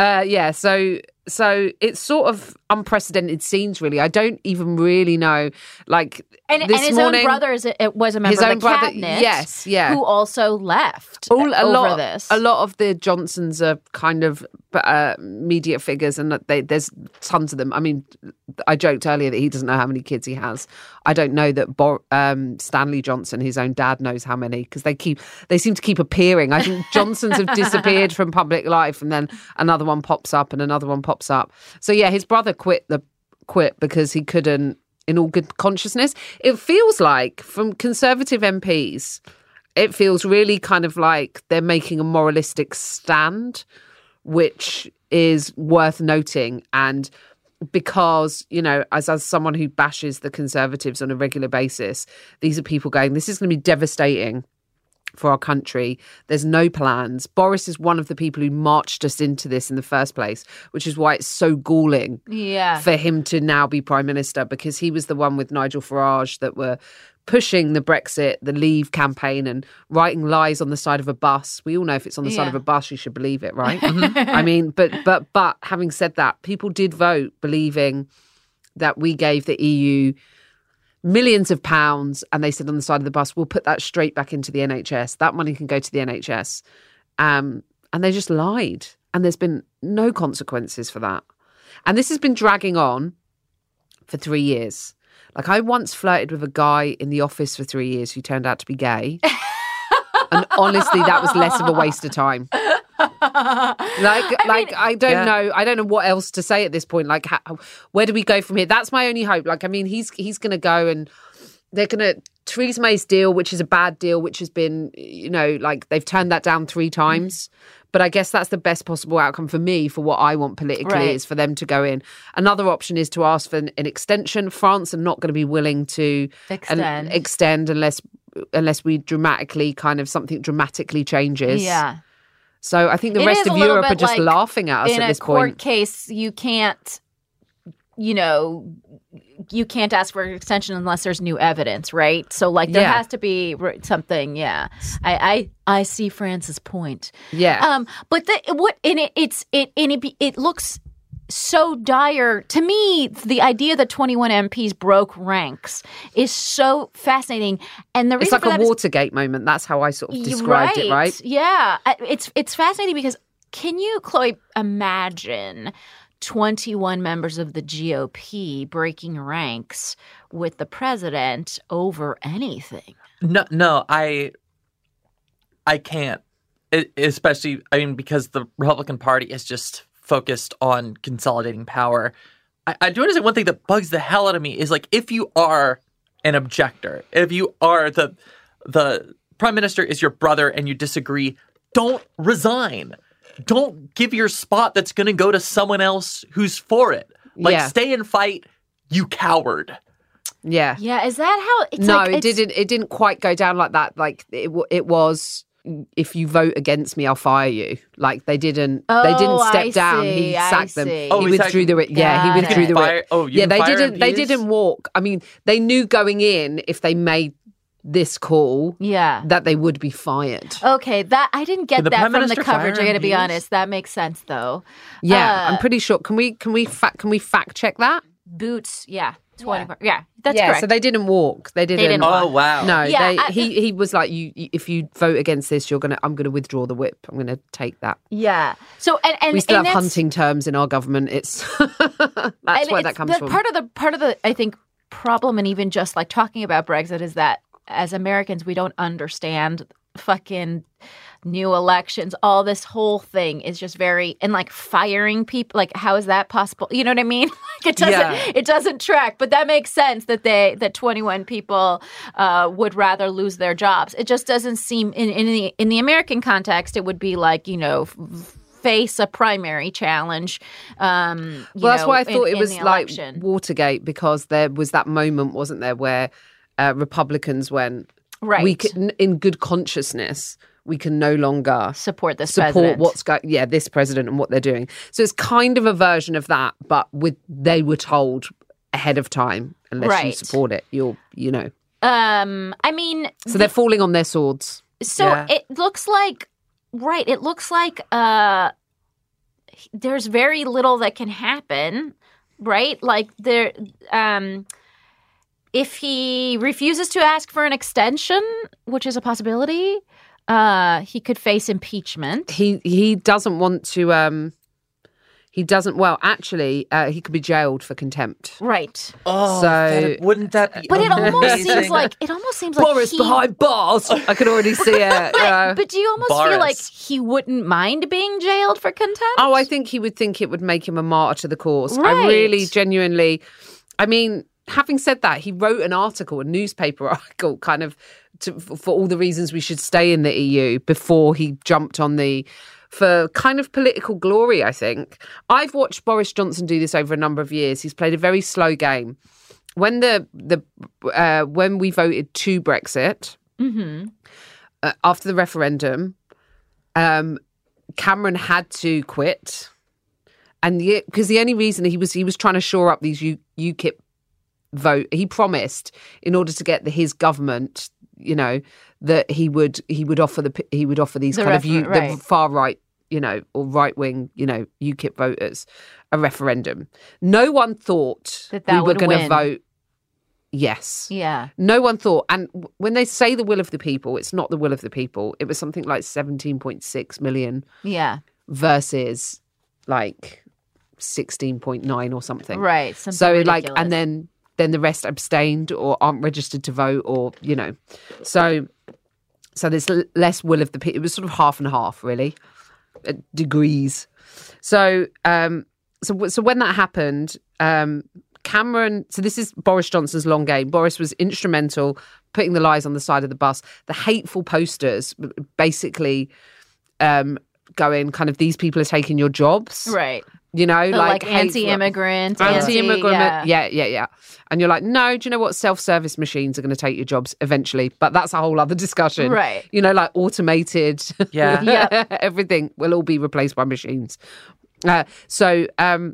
So it's sort of unprecedented scenes, really. I don't even really know. Like, and his own brother was a member of the cabinet. Yes, yeah. Who also left over this. A lot of the Johnsons are kind of media figures, and there's tons of them. I mean, I joked earlier that he doesn't know how many kids he has. I don't know that Stanley Johnson, his own dad, knows how many, because they seem to keep appearing. I think Johnsons have disappeared from public life, and then another one pops up and another one pops up. So yeah, his brother quit because he couldn't, in all good consciousness. It feels like from Conservative MPs, it feels really kind of like they're making a moralistic stand, which is worth noting. And because, as someone who bashes the Conservatives on a regular basis, these are people going, this is going to be devastating for our country. There's no plans. Boris is one of the people who marched us into this in the first place, which is why it's so galling for him to now be Prime Minister, because he was the one with Nigel Farage that were pushing the Brexit, the Leave campaign, and writing lies on the side of a bus. We all know if it's on the side of a bus, you should believe it, right? I mean, but having said that, people did vote believing that we gave the EU millions of pounds, and they said on the side of the bus, we'll put that straight back into the NHS. That money can go to the NHS. And they just lied. And there's been no consequences for that. And this has been dragging on for 3 years. Like, I once flirted with a guy in the office for 3 years who turned out to be gay. And honestly, that was less of a waste of time. I don't know what else to say at this point. Like, where do we go from here? That's my only hope. Like, I mean, he's going to go, and they're going to Theresa May's deal, which is a bad deal, which has been, like, they've turned that down 3 times. But I guess that's the best possible outcome for me, for what I want politically, is for them to go in. Another option is to ask for an extension. France are not going to be willing to extend unless we something dramatically changes. Yeah. So I think the rest of Europe are just laughing at us at this point. In a court case, you can't ask for an extension unless there's new evidence, right? So, like, there has to be something. Yeah, I see France's point. Yeah, but it looks so dire to me. The idea that 21 MPs broke ranks is so fascinating, and the reason it's like a Watergate moment. That's how I sort of described it, right? Yeah, it's fascinating because can you, Chloe, imagine 21 members of the GOP breaking ranks with the president over anything? No, I can't. Especially, I mean, because the Republican Party is just focused on consolidating power. I do understand one thing that bugs the hell out of me is, like, if you are an objector, if you are the prime minister is your brother and you disagree, don't resign. Don't give your spot that's going to go to someone else who's for it. Like, stay and fight, you coward. Yeah. Yeah, is that how it's No, like, it didn't. It didn't quite go down like that. Like it was. If you vote against me, I'll fire you. Like they didn't. They didn't step I down. see, He I sacked them. see. Oh, He he withdrew sacked- the. Yeah, he Got withdrew it. the. Fire- oh, you yeah, can they fire didn't. They MPs? didn't walk. I mean, they knew going in if they made this call Yeah. that they would be fired. Okay, that I didn't get Can the that Prime from the Minister coverage. fire I got to be MPs? honest. That makes sense though. Yeah, I'm pretty sure. Can we fact check that? Boots. Yeah, 20. Yeah, that's yeah, correct. so they didn't walk. They didn't. didn't Oh, wow. No, Yeah, he was like, if you vote against this, I'm gonna withdraw the whip. I'm gonna take that. yeah. So and We still and have that's- hunting terms in our government. It's that's and where that it's comes the from. Part of the I think problem, and even just like talking about Brexit, is that as Americans we don't understand fucking new elections. All this whole thing is just very, and like firing people. Like, how is that possible? You know what I mean? Like it doesn't track. But that makes sense that 21 people would rather lose their jobs. It just doesn't seem in the American context. It would be like, you know, face a primary challenge. That's why I thought it was the like election. Watergate, because there was that moment, wasn't there, where Republicans went, Right. we can, in good consciousness, we can no longer support this support president. what's this president and what they're doing. So it's kind of a version of that, but they were told ahead of time, unless you Right. support it, you know. I mean, So they're falling on their swords. so Yeah. it looks like, right, it looks like there's very little that can happen, right? Like there, if he refuses to ask for an extension, which is a possibility, he could face impeachment. He doesn't want to. He doesn't. Well, actually, he could be jailed for contempt. Right. Oh, So- wouldn't that be But it almost seems amazing? like Boris he- behind bars. I can already see it. But do you almost feel like Boris. he wouldn't mind being jailed for contempt? Oh, I think he would think it would make him a martyr to the cause. Right. I really, genuinely. I mean, having said that, he wrote an article, a newspaper article, kind of for all the reasons we should stay in the EU before he jumped on for kind of political glory, I think. I've watched Boris Johnson do this over a number of years. He's played a very slow game. When when we voted to Brexit, after the referendum, Cameron had to quit, and because the only reason he was trying to shore up these UKIP vote, he promised in order to get his government, you know, that he would offer these kind of the far right, you know, or right wing, you know, UKIP voters a referendum. No one thought That we were would going to win. vote yes. Yeah. No one thought. And when they say the will of the people, it's not the will of the people. It was something like 17.6 million Yeah. versus like 16.9 or something. Right. Something So ridiculous. like, and then the rest abstained or aren't registered to vote, or, you know, so there's less will of the people. It was sort of half and half, really, degrees. So so when that happened, Cameron, so this is Boris Johnson's long game. Boris was instrumental putting the lies on the side of the bus, the hateful posters, basically going kind of, these people are taking your jobs. Right. You know, The, like anti-immigrant. anti-immigrant. Yeah. And you're like, no, do you know what? Self-service machines are going to take your jobs eventually. But that's a whole other discussion. Right. You know, like automated. Yeah. Yep. Everything will all be replaced by machines. So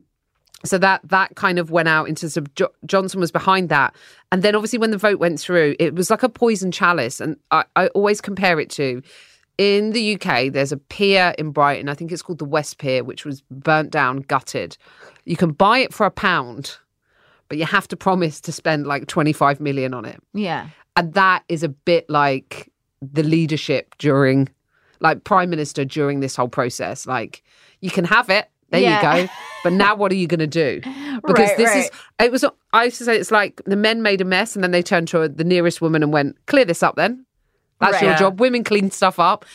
that kind of went out into some. Johnson was behind that. And then obviously when the vote went through, it was like a poison chalice. And I always compare it to, in the UK, there's a pier in Brighton, I think it's called the West Pier, which was burnt down, gutted. You can buy it for £1, but you have to promise to spend like 25 million on it. Yeah. And that is a bit like the leadership during, like Prime Minister during this whole process. Like, you can have it, there Yeah. you go. But now what are you going to do? Because I used to say, it's like the men made a mess and then they turned to the nearest woman and went, clear this up then. That's Right. your Yeah. job. Women clean stuff up.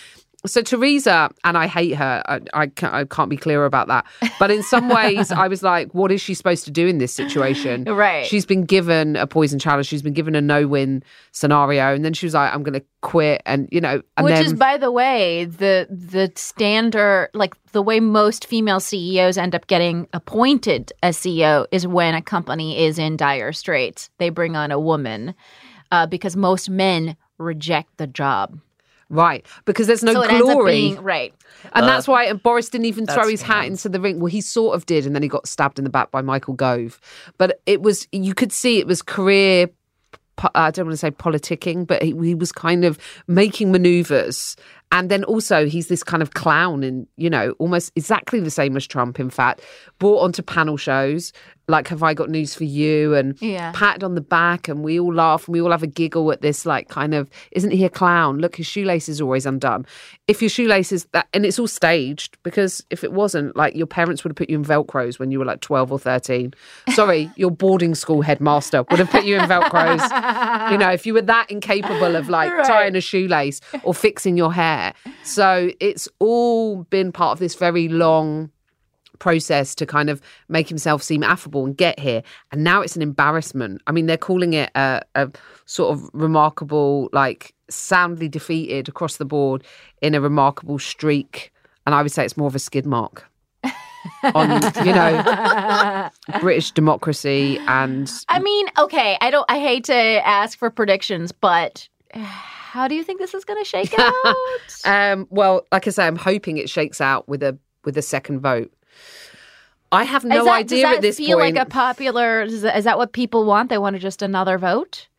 So Theresa, and I hate her, I can't be clearer about that. But in some ways, I was like, what is she supposed to do in this situation? Right. She's been given a poison challenge. She's been given a no-win scenario. And then she was like, I'm going to quit. And, you know, and which then, is, by the way, the standard, like the way most female CEOs end up getting appointed as CEO is when a company is in dire straits. They bring on a woman because most men reject the job. right, because there's no So it glory. ends up being, right. And that's why Boris didn't even throw that's his hat into the ring. Well, he sort of did, and then he got stabbed in the back by Michael Gove. But it was, you could see it was career, I don't want to say politicking, but he was kind of making maneuvers. And then also he's this kind of clown and, you know, almost exactly the same as Trump, in fact, brought onto panel shows like Have I Got News for You? And Yeah. patted on the back, and we all laugh and we all have a giggle at this, like, kind of, isn't he a clown? Look, his shoelace is always undone. If your shoelace is that, and it's all staged, because if it wasn't, like, your parents would have put you in Velcros when you were like 12 or 13. Sorry, your boarding school headmaster would have put you in Velcros. You know, if you were that incapable of like Right. tying a shoelace or fixing your hair. So it's all been part of this very long process to kind of make himself seem affable and get here. And now it's an embarrassment. I mean, they're calling it a sort of remarkable, like, soundly defeated across the board in a remarkable streak. And I would say it's more of a skid mark on, you know, British democracy. And I mean, okay, I hate to ask for predictions, but how do you think this is going to shake out? well, like I say, I'm hoping it shakes out with a second vote. I have no idea does that at this feel point. like a popular? Is that what people want? They want just another vote?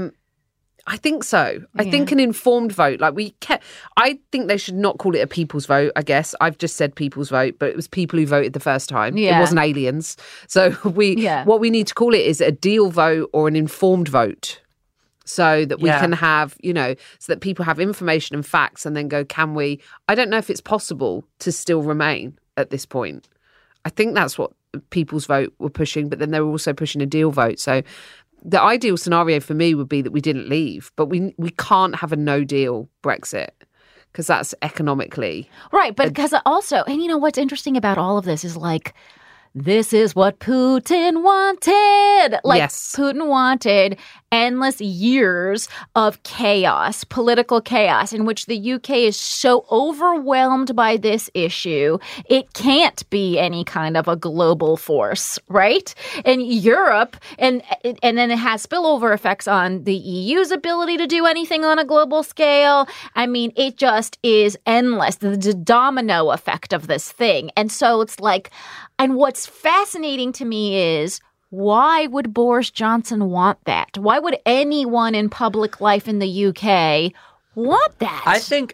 I think so. I think an informed vote. Like I think they should not call it a people's vote, I guess. I've just said people's vote, but it was people who voted the first time. Yeah. It wasn't aliens. So what we need to call it is a deal vote or an informed vote. So that we can have, you know, so that people have information and facts and then go, can we? I don't know if it's possible to still remain at this point. I think that's what people's vote were pushing, but then they were also pushing a deal vote. So the ideal scenario for me would be that we didn't leave, but we can't have a no deal Brexit because that's economically. Right, but because also, and you know what's interesting about all of this is like, this is what Putin wanted. Like, Yes. Putin wanted endless years of chaos, political chaos, in which the UK is so overwhelmed by this issue, it can't be any kind of a global force, right? And Europe, and then it has spillover effects on the EU's ability to do anything on a global scale. I mean, it just is endless, the domino effect of this thing. And so it's like, and what's fascinating to me is, why would Boris Johnson want that? Why would anyone in public life in the UK want that? I think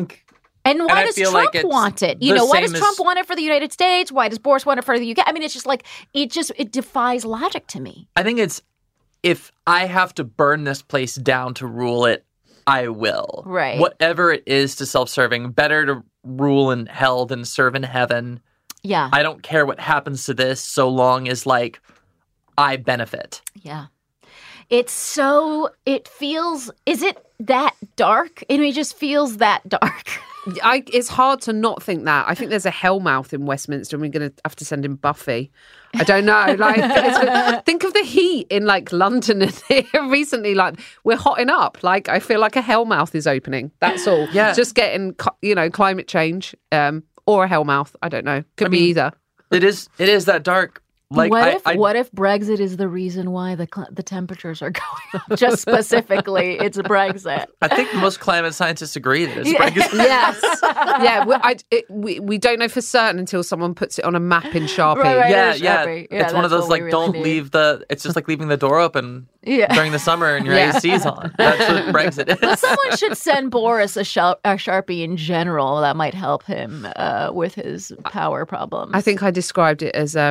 And why I does feel Trump like it's want it? You the know, why same does Trump as- want it for the United States? Why does Boris want it for the UK? I mean, it's just like, it defies logic to me. I think it's, if I have to burn this place down to rule it, I will. Right. Whatever it is to self-serving, better to rule in hell than serve in heaven. Yeah. I don't care what happens to this so long as, like, I benefit. Yeah. It's so, it feels, is it that dark? I mean, it just feels that dark. It's hard to not think that. I think there's a hellmouth in Westminster and we're going to have to send in Buffy. I don't know. Like, think of the heat in like London and recently, like we're hotting up. Like, I feel like a hellmouth is opening. That's all. Yeah. Just getting, you know, climate change or a hellmouth. I don't know. Could be either. It is that dark. Like, what if Brexit is the reason why the temperatures are going up? Just specifically, it's Brexit. I think most climate scientists agree that it's Brexit. Yes. Yeah. We don't know for certain until someone puts it on a map in Sharpie. Right. Yeah, Sharpie. yeah. Yeah, It's one of that's those, what we like, really don't need. leave it's just like leaving the door open Yeah. during the summer and your Yeah. AC's on. That's what Brexit is. Someone should send Boris a Sharpie in general. That might help him with his power problems. I think I described it as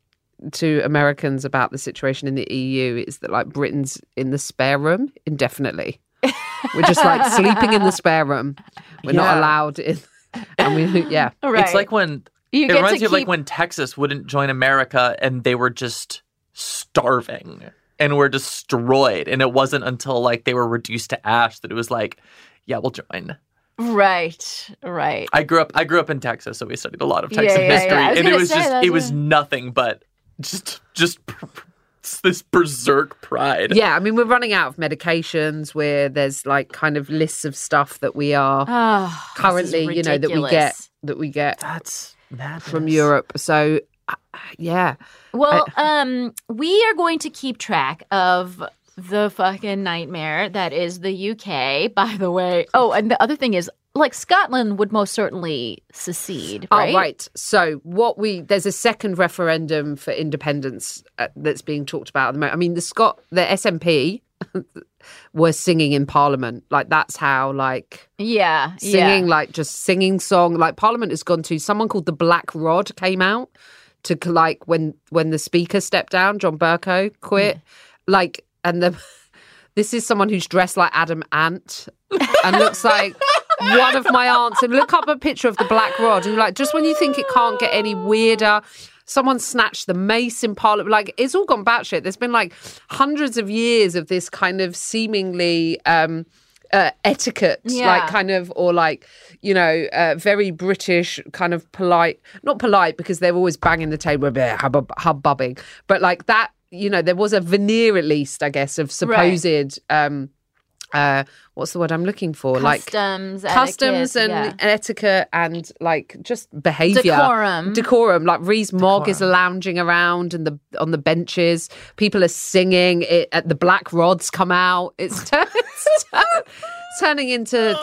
to Americans about the situation in the EU is that like Britain's in the spare room indefinitely. We're just like sleeping in the spare room. We're not Yeah. allowed in. And Right. It's like when You it get reminds to you of like keep- when Texas wouldn't join America and they were just starving and were destroyed. And it wasn't until like they were reduced to ash that it was like, yeah, we'll join. Right. I grew up in Texas, so we studied a lot of Texan history, and it was nothing but just this berserk pride. Yeah, I mean, we're running out of medications where there's like kind of lists of stuff that we are currently, that we get That's madness. from Europe. So, yeah. Well, we are going to keep track of the fucking nightmare that is the UK, by the way. Oh, and the other thing is, like, Scotland would most certainly secede, right? Oh, right. So there's a second referendum for independence that's being talked about at the moment. I mean, the SNP were singing in Parliament. Like, that's how, like... Yeah. Singing, like, just singing song. Like, Parliament has gone to... Someone called the Black Rod came out to, like, when the speaker stepped down, John Bercow quit. Like, and this is someone who's dressed like Adam Ant and looks like one of my aunts. And look up a picture of the Black Rod. And like, just when you think it can't get any weirder, someone snatched the mace in Parliament. Like, it's all gone batshit. There's been like hundreds of years of this kind of seemingly etiquette, like kind of, or like, you know, very British kind of polite, not polite because they're always banging the table, hubbubbing, but like that. You know, there was a veneer, at least, I guess, of supposed, what's the word I'm looking for? Customs and etiquette and, like, just behaviour. Decorum. Like, Rees Mogg is lounging around on the benches. People are singing. The Black Rods come out. It's turning into...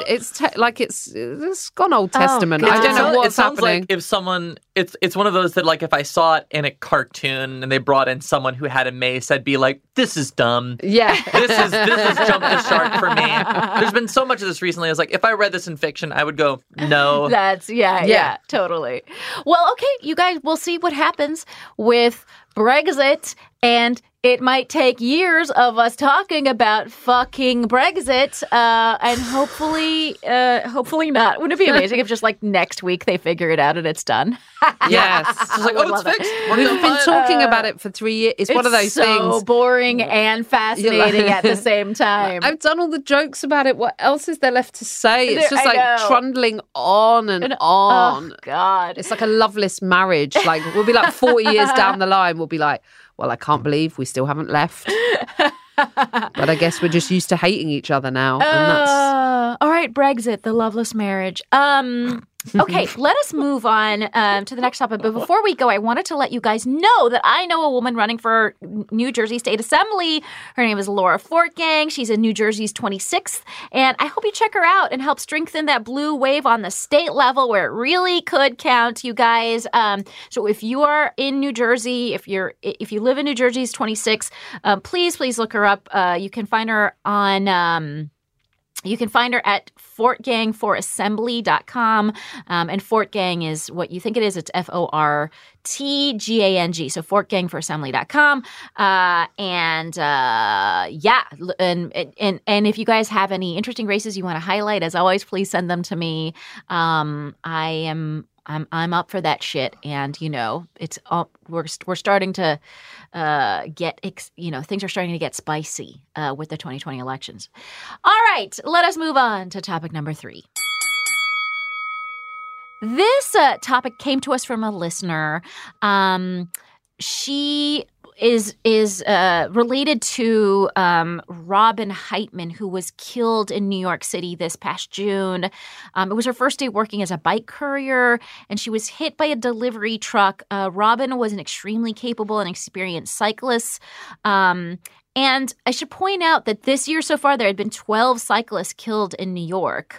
It's gone Old Testament. I don't know what's happening. Like if someone... It's one of those that, like, if I saw it in a cartoon and they brought in someone who had a mace, I'd be like, this is dumb. Yeah. This is jump the shark for me. There's been so much of this recently. I was like, if I read this in fiction, I would go, no. That's, yeah, totally. Well, okay, you guys, we'll see what happens with Brexit, and it might take years of us talking about fucking Brexit, and hopefully not. Wouldn't it be amazing if just like next week they figure it out and it's done? Yes. It's like, it's fixed. We've been talking about it for 3 years. It's one of those things. So boring and fascinating at the same time. I've done all the jokes about it. What else is there left to say? It's just trundling on and on. Oh, God. It's like a loveless marriage. Like, we'll be like 40 years down the line. We'll be like, well, I can't believe we still haven't left. But I guess we're just used to hating each other now. And that's... All right, Brexit, the loveless marriage. Okay, let us move on to the next topic. But before we go, I wanted to let you guys know that I know a woman running for New Jersey State Assembly. Her name is Laura Fortgang. She's in New Jersey's 26th. And I hope you check her out and help strengthen that blue wave on the state level where it really could count, you guys. So if you are in New Jersey, if you live in New Jersey's 26, please look her up. You can find her on... You can find her at fortgang4assembly.com. And Fortgang is what you think it is. It's Fortgang. So fortgang4assembly.com. And if you guys have any interesting races you want to highlight, as always, please send them to me. I'm up for that shit, and it's all, we're starting to things are starting to get spicy with the 2020 elections. All right, let us move on to topic number 3. This topic came to us from a listener. She is related to Robin Heitman, who was killed in New York City this past June. It was her first day working as a bike courier, and she was hit by a delivery truck. Robin was an extremely capable and experienced cyclist. And I should point out that this year so far, there had been 12 cyclists killed in New York.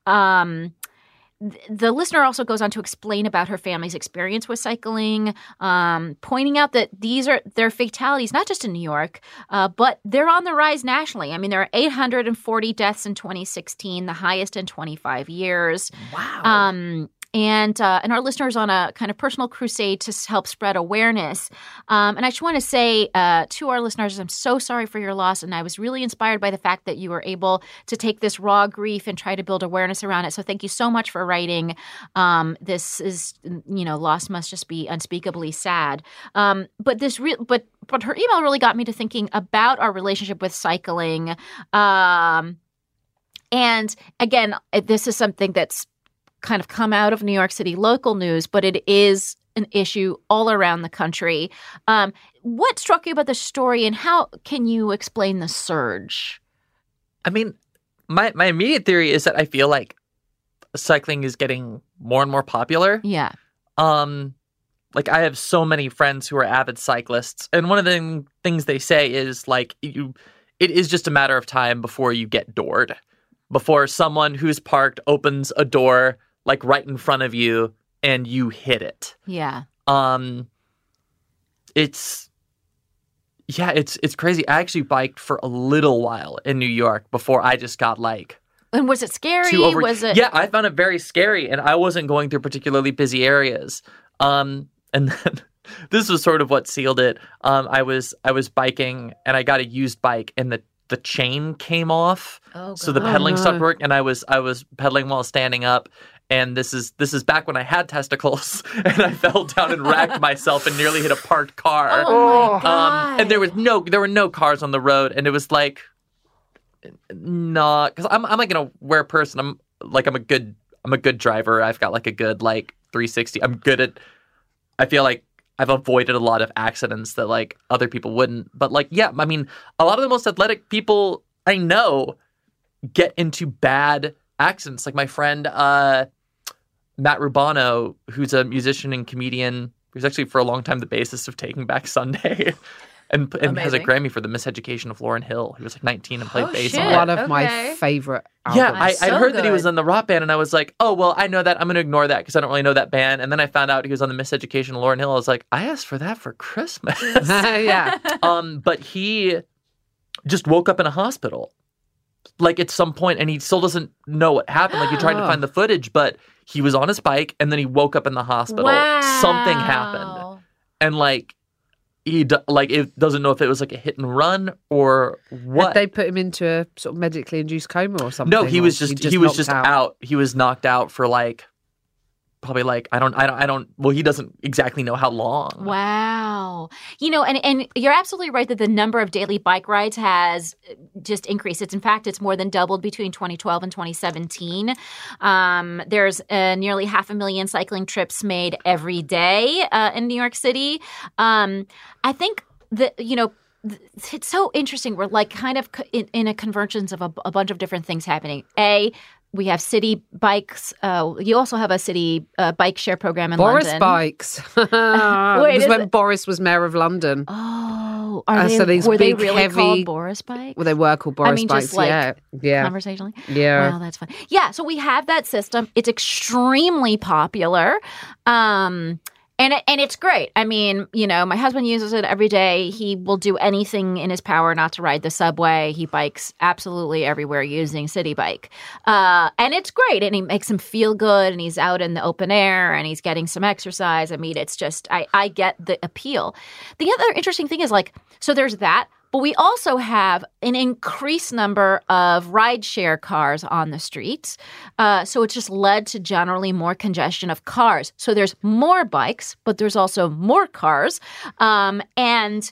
The listener also goes on to explain about her family's experience with cycling, pointing out that their fatalities, not just in New York, but they're on the rise nationally. I mean, there are 840 deaths in 2016, the highest in 25 years. Wow. And our listeners on a kind of personal crusade to help spread awareness. And I just want to say to our listeners, I'm so sorry for your loss. And I was really inspired by the fact that you were able to take this raw grief and try to build awareness around it. So thank you so much for writing. This is, loss must just be unspeakably sad. But her email really got me to thinking about our relationship with cycling. And again, this is something that's kind of come out of New York City local news, but it is an issue all around the country. What struck you about the story, and how can you explain the surge? I mean, my immediate theory is that I feel like cycling is getting more and more popular. Yeah. Like, I have so many friends who are avid cyclists, and one of the things they say is, like, it is just a matter of time before you get doored, before someone who's parked opens a door, like, right in front of you, and you hit it. Yeah. It's crazy. I actually biked for a little while in New York before I just got, like... And was it scary? Was it? Yeah, I found it very scary, and I wasn't going through particularly busy areas. And then this was sort of what sealed it. I was biking, and I got a used bike, and the chain came off, so the pedaling stopped working, and I was pedaling while standing up. And this is back when I had testicles, and I fell down and racked myself and nearly hit a parked car. Oh my God. And there were no cars on the road, and it was like, not, because I'm like an aware person. I'm a good driver. I've got like a good like 360. I'm good at. I feel like I've avoided a lot of accidents that like other people wouldn't. But like, yeah, I mean, a lot of the most athletic people I know get into bad accidents. Like my friend Matt Rubano, who's a musician and comedian, who's actually for a long time the bassist of Taking Back Sunday, and has a Grammy for the Miseducation of Lauryn Hill. He was like 19 and played bass on it. One of my favorite albums. Yeah, I'd heard that he was in the rock band, and I was like, oh, well, I know that. I'm going to ignore that because I don't really know that band. And then I found out he was on the Miseducation of Lauryn Hill. I was like, I asked for that for Christmas. Yeah. But he just woke up in a hospital, like at some point, and he still doesn't know what happened. Like he tried to find the footage, but he was on his bike, and then he woke up in the hospital. Wow. Something happened, and like it doesn't know if it was like a hit and run or what. Had they put him into a sort of medically induced coma or something? No, he was just out. He was knocked out for like probably like I don't. Well, he doesn't exactly know how long. Wow. You know, and you're absolutely right that the number of daily bike rides has just increased. It's it's more than doubled between 2012 and 2017. There's nearly 500,000 cycling trips made every day in New York City. I think that, you know, it's so interesting. We're like kind of in a convergence of a bunch of different things happening. We have city bikes. You also have a city bike share program in Boris London. Bikes. Wait, it was when Boris was mayor of London. Oh, were they really called Boris Bikes? Well, they were called Boris Bikes. Just like yeah. Conversationally. Yeah. Wow, that's fun. Yeah, so we have that system. It's extremely popular. And it's great. I mean, you know, my husband uses it every day. He will do anything in his power not to ride the subway. He bikes absolutely everywhere using City Bike. And it's great. And he makes him feel good. And he's out in the open air and he's getting some exercise. I mean, it's just, I get the appeal. The other interesting thing is like, so there's that. But we also have an increased number of rideshare cars on the streets. So it's just led to generally more congestion of cars. So there's more bikes, but there's also more cars. And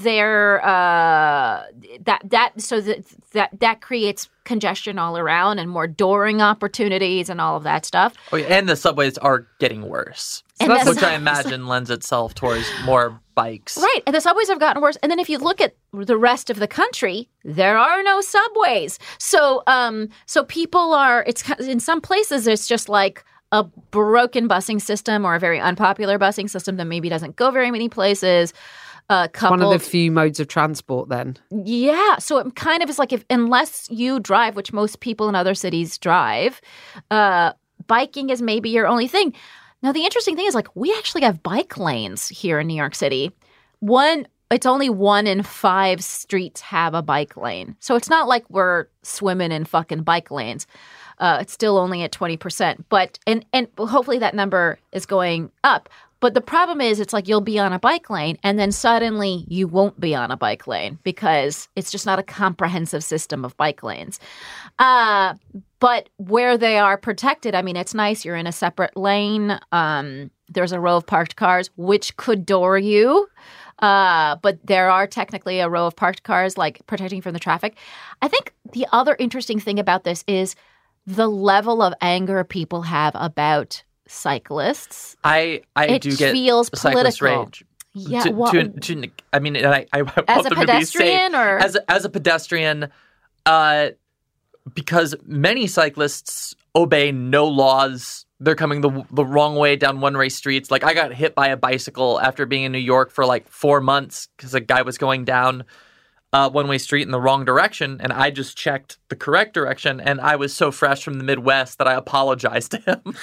that creates congestion all around and more dooring opportunities and all of that stuff. Oh, yeah, and the subways are getting worse. Which I imagine lends itself towards more bikes. Right. And the subways have gotten worse. And then if you look at the rest of the country, there are no subways. So people are, it's in some places it's just like a broken busing system or a very unpopular busing system that maybe doesn't go very many places. One of the few modes of transport then. Yeah. So it kind of is like unless you drive, which most people in other cities drive, biking is maybe your only thing. Now, the interesting thing is, like, we actually have bike lanes here in New York City. It's only 1 in 5 streets have a bike lane. So it's not like we're swimming in fucking bike lanes. It's still only at 20%. But and hopefully that number is going up. But the problem is it's like you'll be on a bike lane and then suddenly you won't be on a bike lane because it's just not a comprehensive system of bike lanes. But where they are protected, I mean, it's nice. You're in a separate lane. There's a row of parked cars, which could door you. but there are technically a row of parked cars, like protecting from the traffic. I think the other interesting thing about this is the level of anger people have about cyclists. I do get feels cyclist political. rage. Yeah, I mean, and I want as a them to be safe. pedestrian, or As a pedestrian, because many cyclists obey no laws. They're coming the wrong way down one-way streets. Like, I got hit by a bicycle after being in New York for like 4 months because a guy was going down one-way street in the wrong direction, and I just checked the correct direction, and I was so fresh from the Midwest that I apologized to him.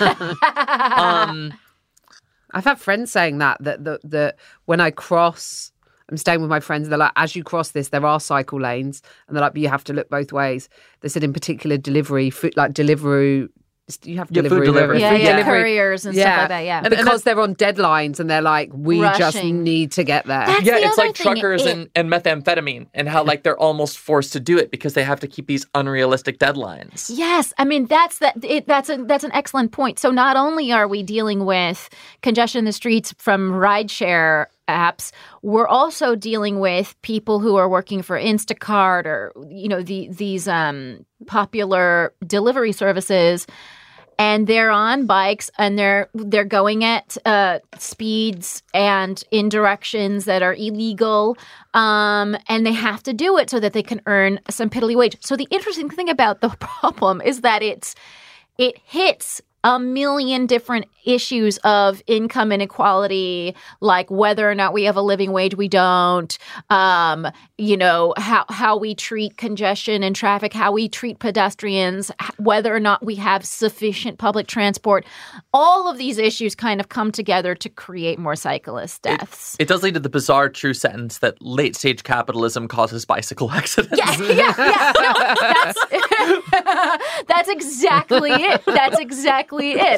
I've had friends saying that when I cross, I'm staying with my friends, they're like, as you cross this, there are cycle lanes, and they're like, but you have to look both ways. They said in particular Deliveroo, you have Yeah, Deliveroo. food delivery. yeah, couriers and stuff like that. Yeah, because they're on deadlines and they're like, we just Rushing. need to get there. That's Yeah, the it's other like thing. truckers and methamphetamine, and how like they're almost forced to do it because they have to keep these unrealistic deadlines. Yes, I mean that's an excellent point. So not only are we dealing with congestion in the streets from rideshare apps, we're also dealing with people who are working for Instacart or these popular delivery services. And they're on bikes, and they're going at speeds and in directions that are illegal, and they have to do it so that they can earn some piddly wage. So the interesting thing about the problem is that it hits a million different issues of income inequality, like whether or not we have a living wage, we don't, how we treat congestion and traffic, how we treat pedestrians, whether or not we have sufficient public transport. All of these issues kind of come together to create more cyclist deaths. It does lead to the bizarre true sentence that late-stage capitalism causes bicycle accidents. Yeah. No, that's exactly it. That's exactly it.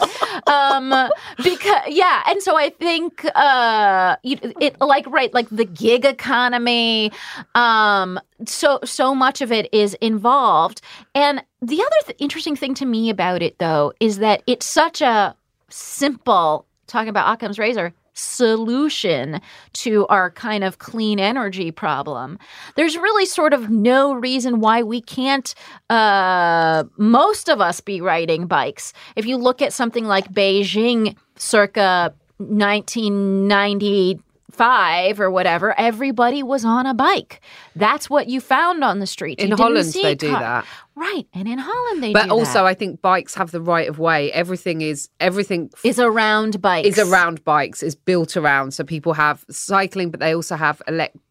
And so I think like the gig economy, so much of it is involved. And the other interesting thing to me about it, though, is that it's such a simple, talking about Occam's razor, solution to our kind of clean energy problem. There's really sort of no reason why we can't, most of us, be riding bikes. If you look at something like Beijing circa 1995 or whatever, everybody was on a bike. That's what you found on the street. In Holland, they do that. Right. And in Holland, they do that. But also, I think bikes have the right of way. Everything is around bikes. Is around bikes, is built around. So people have cycling, but they also have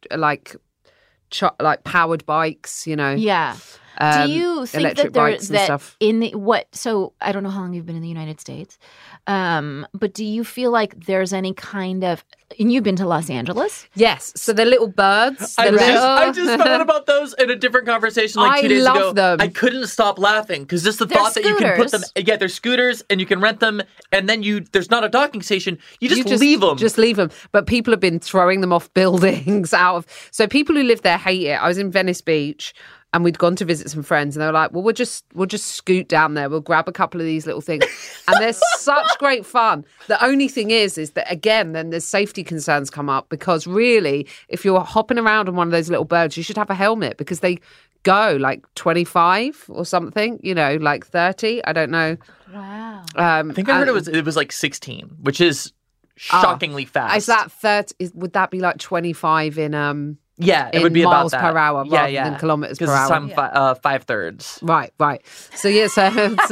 powered bikes, Yeah. Do you think electric that bikes and stuff. So I don't know how long you've been in the United States, but do you feel like there's any kind of, and you've been to Los Angeles? Yes. So the little birds. I just found out about those in a different conversation like 2 days ago. I love them. I couldn't stop laughing because just the thought that you can put them. Yeah, they're scooters and you can rent them, and then there's not a docking station. You just leave them. Just leave them. But people have been throwing them off buildings so people who live there hate it. I was in Venice Beach. And we'd gone to visit some friends, and they were like, "Well, we'll just scoot down there. We'll grab a couple of these little things," and they're such great fun. The only thing is that again, then there's safety concerns come up because really, if you're hopping around on one of those little birds, you should have a helmet because they go like 25 or something, like 30. I don't know. Wow. I think I heard it was like 16, which is shockingly fast. Is that 30? Would that be like 25 in Yeah, it would be miles about that. per hour rather than kilometers per hour. Because it's 5/3. Right. So yeah, so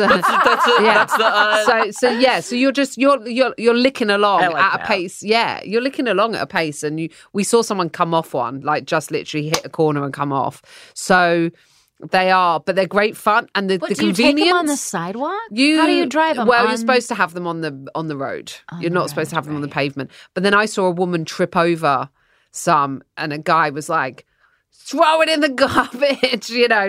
so you're licking along at a pace. Yeah, you're licking along at a pace, and we saw someone come off one, like just literally hit a corner and come off. So but they're great fun, and the Do convenience. you take them on the sidewalk? How do you drive them? Well, you're supposed to have them on the road. You're not supposed to have them on the pavement. But then I saw a woman trip over some, and a guy was like, throw it in the garbage,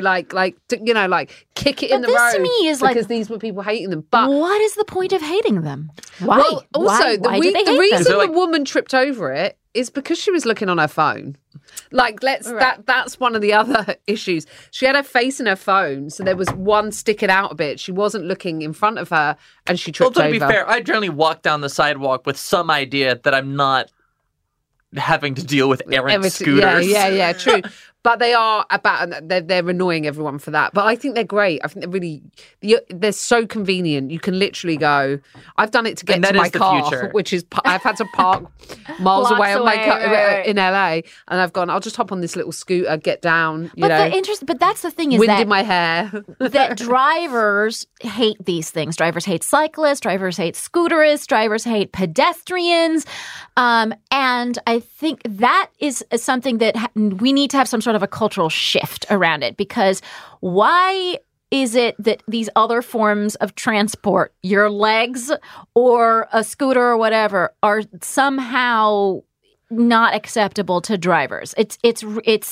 kick it in the road. This to me is because these were people hating them. But what is the point of hating them? Why? Well, also, why do they the hate reason them? the woman tripped over it is because she was looking on her phone. That's one of the other issues. She had her face in her phone, so there was one sticking out a bit. She wasn't looking in front of her, and she tripped over. To be fair, I generally walk down the sidewalk with some idea that I'm not having to deal with errant scooters. Yeah, true. But they are they're annoying everyone for that. But I think they're great. I think they're so convenient. You can literally go. I've done it to get to my car, which is I've had to park miles away on my car in LA, and I've gone. I'll just hop on this little scooter, get down. But that's the thing is wind that in my hair. that drivers hate these things. Drivers hate cyclists. Drivers hate scooterists. Drivers hate pedestrians. And I think that is something that we need to have some sort of a cultural shift around it, because why is it that these other forms of transport, your legs or a scooter or whatever, are somehow not acceptable to drivers? It's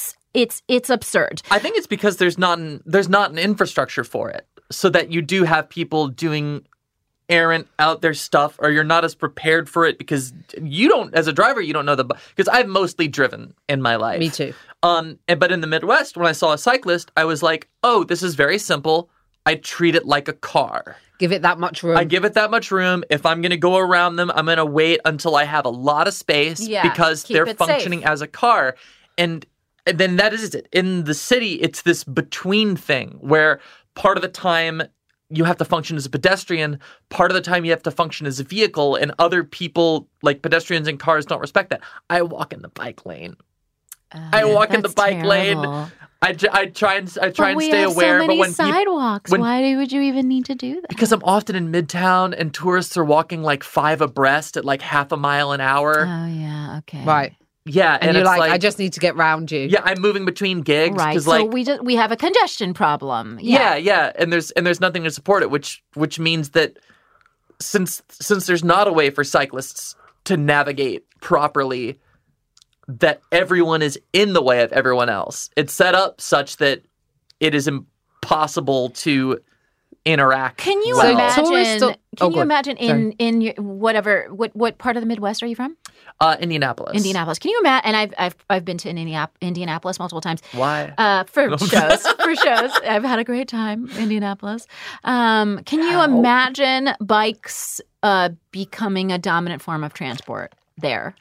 absurd. I think it's because there's not an infrastructure for it, so that you do have people doing errant out there stuff, or you're not as prepared for it because you don't, as a driver, you don't know because I've mostly driven in my life. Me too. But in the Midwest, when I saw a cyclist, I was like, oh, this is very simple. I treat it like a car. Give it that much room. I give it that much room. If I'm going to go around them, I'm going to wait until I have a lot of space because they're functioning as a car. And then that is it. In the city, it's this between thing where part of the time you have to function as a pedestrian, part of the time you have to function as a vehicle, and other people, like pedestrians and cars, don't respect that. I walk in the bike lane. I walk in the bike lane. I try and stay aware. We have so many sidewalks. Why would you even need to do that? Because I'm often in Midtown, and tourists are walking like 5 abreast at like half a mile an hour. Oh yeah, okay, right. Yeah, and you're like, I just need to get round you. Yeah, I'm moving between gigs. Right, so we have a congestion problem. Yeah, and there's nothing to support it, which means that since there's not a way for cyclists to navigate properly, that everyone is in the way of everyone else. It's set up such that it is impossible to interact. Can you imagine in your, what part of the Midwest are you from? Indianapolis. Can you imagine? And I've been to Indianapolis multiple times. Why? For shows. For shows. I've had a great time in Indianapolis. Can you imagine bikes becoming a dominant form of transport there?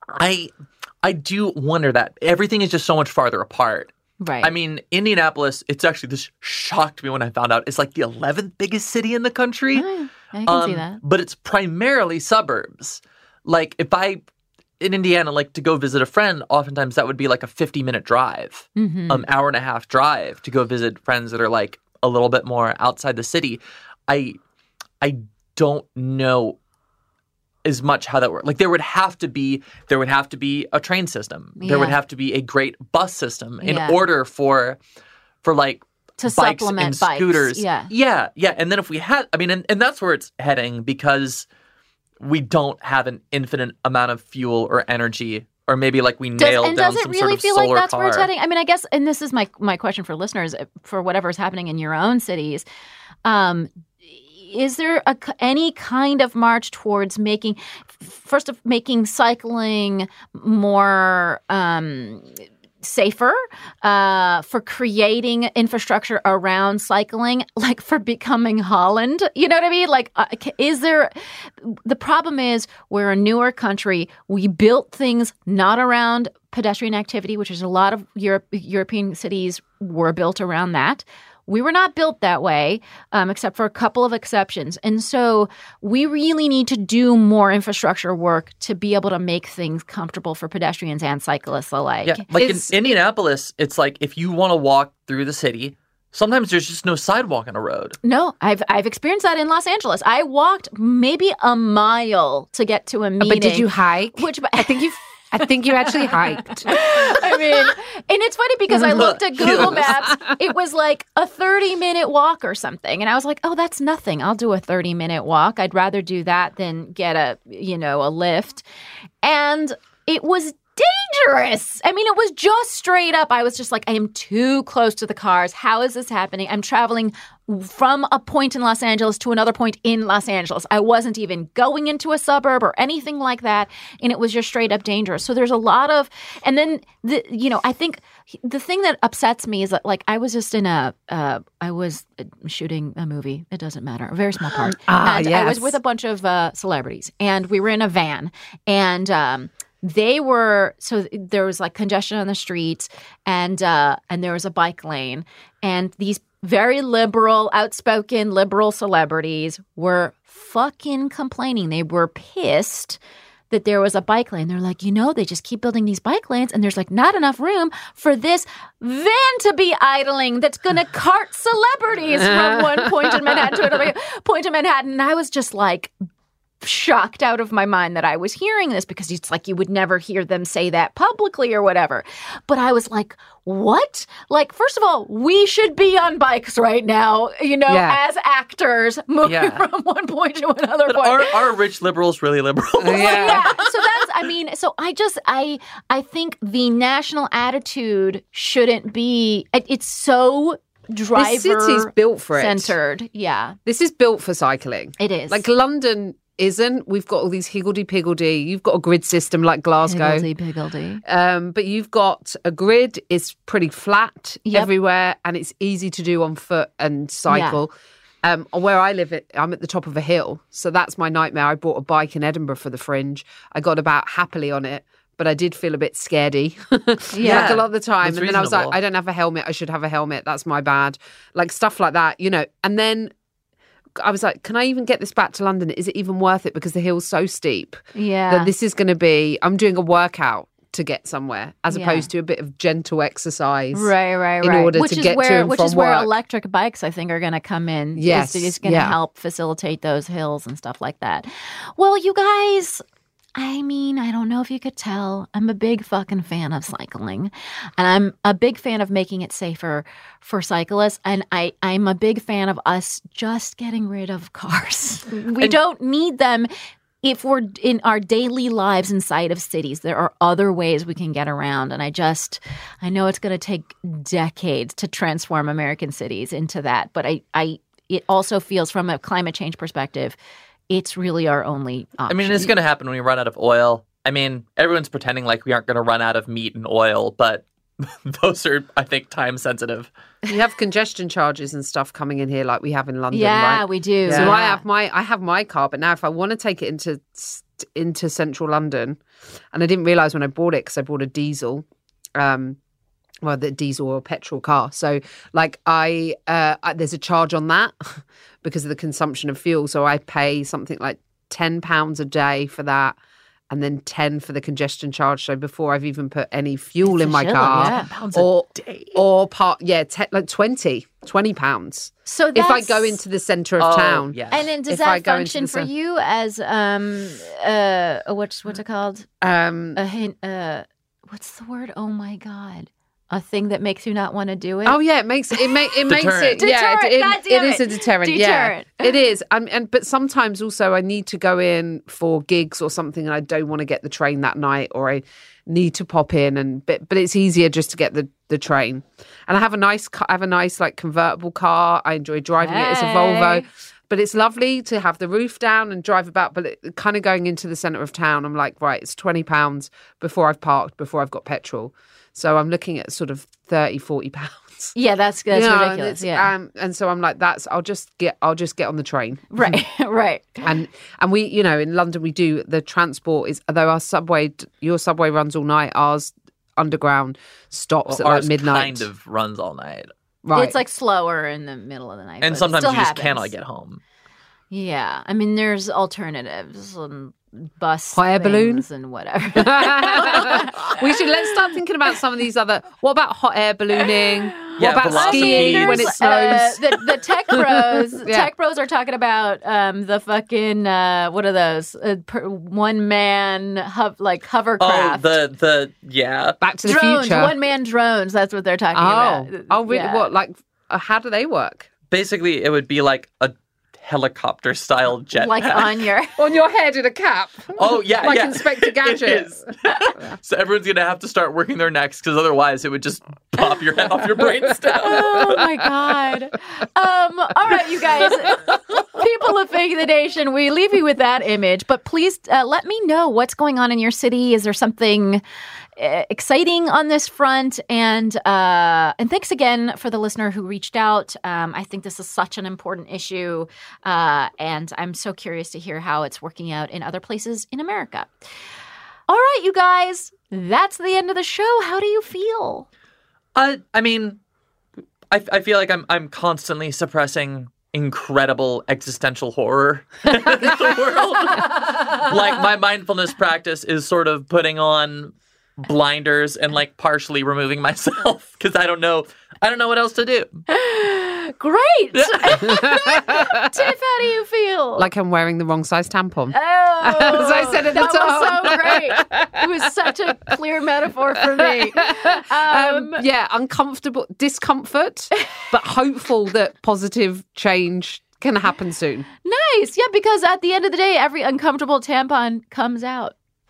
I do wonder that. Everything is just so much farther apart. Right. I mean, Indianapolis, it's actually, this shocked me when I found out, it's like the 11th biggest city in the country. Oh, yeah. I can see that. But it's primarily suburbs. Like, in Indiana, like to go visit a friend, oftentimes that would be like a 50-minute drive, hour and a half drive to go visit friends that are like a little bit more outside the city. I don't know as much how that works. Like there would have to be a train system. Yeah. There would have to be a great bus system in order for like to bikes supplement and scooters. Bikes. Yeah. And then if we had, I mean, and that's where it's heading, because we don't have an infinite amount of fuel or energy, or maybe like we nailed down some sort of solar car. And does it really feel like that's where it's heading? I mean, I guess, and this is my question for listeners, for whatever's happening in your own cities. Is there any kind of march towards making cycling more safer, for creating infrastructure around cycling, like for becoming Holland? You know what I mean? Like, is there – the problem is we're a newer country. We built things not around pedestrian activity, which is a lot of European cities were built around that. We were not built that way, except for a couple of exceptions. And so we really need to do more infrastructure work to be able to make things comfortable for pedestrians and cyclists alike. Yeah, like in Indianapolis, it's like if you want to walk through the city, sometimes there's just no sidewalk on a road. No, I've experienced that in Los Angeles. I walked maybe a mile to get to a meeting. But did you hike? I think you actually hiked. I mean, and it's funny because I looked at Google Maps. It was like a 30-minute walk or something. And I was like, oh, that's nothing. I'll do a 30-minute walk. I'd rather do that than get a lift. And it was dangerous. I mean, it was just straight up. I was just like, I am too close to the cars. How is this happening? I'm traveling from a point in Los Angeles to another point in Los Angeles. I wasn't even going into a suburb or anything like that. And it was just straight up dangerous. So there's a lot of, and then, I think the thing that upsets me is that, like, I was just I was shooting a movie. It doesn't matter. A very small part. And yes. I was with a bunch of celebrities, and we were in a van, and there was like congestion on the streets, and there was a bike lane, and these very liberal, outspoken liberal celebrities were fucking complaining. They were pissed that there was a bike lane. They're like, they just keep building these bike lanes, and there's like not enough room for this van to be idling that's going to cart celebrities from one point in Manhattan to another point in Manhattan. And I was just like shocked out of my mind that I was hearing this, because it's like you would never hear them say that publicly or whatever. But I was like, what? Like, first of all, we should be on bikes right now, as actors moving from one point to another But point. are rich liberals really liberal? Yeah. So I think the national attitude shouldn't be, it's so driver This city's built for it. centered. Yeah, This is built for cycling. it is. Like London isn't. We've got all these higgledy-piggledy. You've got a grid system like Glasgow. Higgledy-piggledy. But you've got a grid. It's pretty flat Yep. everywhere, and it's easy to do on foot and cycle. Where I live, I'm at the top of a hill, so that's my nightmare. I bought a bike in Edinburgh for the Fringe. I got about happily on it, but I did feel a bit scaredy, Yeah. like a lot of the time. That's And then I was like, reasonable. I don't have a helmet. I should have a helmet. That's my bad. Like stuff like that, And then I was like, can I even get this back to London? Is it even worth it? Because the hill's so steep Yeah. that this is going to be, I'm doing a workout to get somewhere as Yeah. opposed to a bit of gentle exercise. Right. in order which to is get where, to and which from is where work. electric bikes, I think, are going to come in. Yes, It's going to yeah. help facilitate those hills and stuff like that. Well, you guys, I mean, I don't know if you could tell, I'm a big fucking fan of cycling, and I'm a big fan of making it safer for cyclists, and I'm a big fan of us just getting rid of cars. We don't need them. If we're in our daily lives inside of cities, there are other ways we can get around. And I know it's going to take decades to transform American cities into that. But it also feels, from a climate change perspective, it's really our only option. I mean, it's going to happen when we run out of oil. I mean, everyone's pretending like we aren't going to run out of meat and oil, but those are, I think, time sensitive. You have congestion charges and stuff coming in here like we have in London, Yeah, right? we do. So Yeah. I have my car, but now if I want to take it into central London, and I didn't realise when I bought it because I bought a diesel, the diesel or petrol car. So like there's a charge on that because of the consumption of fuel. So I pay something like £10 a day for that, and then 10 for the congestion charge. So before I've even put any fuel in my shilling, car, yeah. £10 a or day? or like £20. So If I that's- go into the centre of town. Yes. And then does if I that go into function the for sun- you as what's it called? A hint, what's the word? Oh my God. A thing that makes you not want to do it? Oh yeah, it makes it makes it Deterrent. yeah Deterrent, God it damn is a it. deterrent. Deterrent. Yeah, it is. But sometimes also I need to go in for gigs or something, and I don't want to get the train that night, or I need to pop in, but it's easier just to get the train. And I have a nice like convertible car. I enjoy driving it. It's a Volvo. Hey. But it's lovely to have the roof down and drive about. But kind of going into the centre of town, I'm like, right, it's £20 before I've parked, before I've got petrol. So I'm looking at sort of £30-40. Yeah, that's You know, and ridiculous. it's, Yeah. and so I'm like, I'll just get on the train. Right, right. And we, in London we do the transport is, although your subway runs all night, ours underground stops Well, at like ours midnight. kind of runs all night. Right. It's like slower in the middle of the night. And but it sometimes still you just happens. cannot get home. Yeah. I mean, there's alternatives and bus Hot air balloon? things and whatever. let's start thinking about some of these other. What about hot air ballooning? Yeah, what about velocipede. skiing when it There's, snows? the tech pros. Yeah. Tech pros are talking about the fucking what are those? One man hovercraft. Oh, yeah. Back to the drones. future. One man drones. That's what they're talking about. Oh, really? Yeah. What? Like, how do they work? Basically, it would be like a helicopter style jetpack. Like on your. On your head in a cap. Oh yeah, Like yeah. Inspector Gadget. It is. So everyone's gonna have to start working their necks because otherwise it would just pop your head off your brainstem. Oh my God. All right, you guys. People of Fake the Nation, we leave you with that image, but please let me know what's going on in your city. Is there something exciting on this front? And thanks again for the listener who reached out. I think this is such an important issue, and I'm so curious to hear how it's working out in other places in America. All right, you guys, that's the end of the show. How do you feel? I mean, I feel like I'm constantly suppressing incredible existential horror in the world. Like, my mindfulness practice is sort of putting on blinders and like partially removing myself because I don't know what else to do. Great. Tiff, how do you feel? Like I'm wearing the wrong size tampon. Oh, As I said at the that top. was so great. It was such a clear metaphor for me. Yeah, uncomfortable, discomfort, but hopeful that positive change can happen soon. Nice. Yeah, because at the end of the day, every uncomfortable tampon comes out.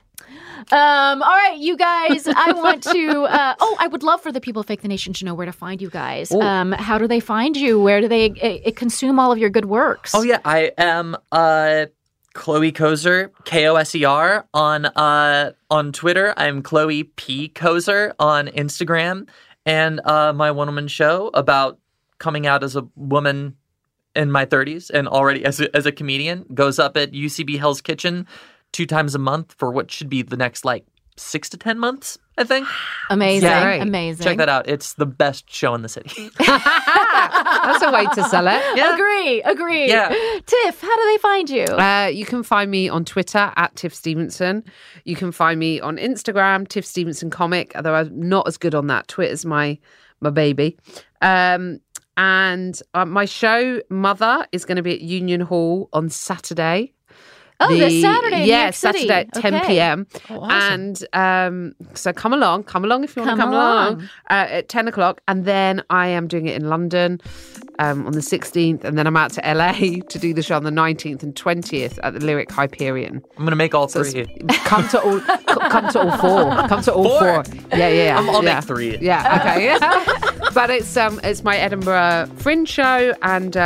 All right, you guys, I want to, I would love for the people of Fake the Nation to know where to find you guys. How do they find you? Where do they consume all of your good works? Oh, yeah, I am Chloe Kozer, Koser, on Twitter. I'm Chloe P. Kozer on Instagram. And my one-woman show about coming out as a woman in my 30s and already as a comedian goes up at UCB Hell's Kitchen 2 times a month for what should be the next 6 to 10 months, I think. Amazing. Yeah. Amazing. Check that out. It's the best show in the city. That's a way to sell it. Yeah. Agree. Yeah. Tiff, how do they find you? You can find me on Twitter at Tiff Stevenson. You can find me on Instagram, Tiff Stevenson Comic, although I'm not as good on that. Twitter's my baby. And my show, Mother, is going to be at Union Hall on Saturday. Oh, this Saturday in New York City. Saturday at 10 p.m. Oh, awesome. And so come along if you want to come along at 10 o'clock. And then I am doing it in London on the 16th. And then I'm out to LA to do the show on the 19th and 20th at the Lyric Hyperion. I'm going to make all three. Come to all four. Come to all four. Yeah. I'll make 3. Yeah, okay. But it's my Edinburgh Fringe show and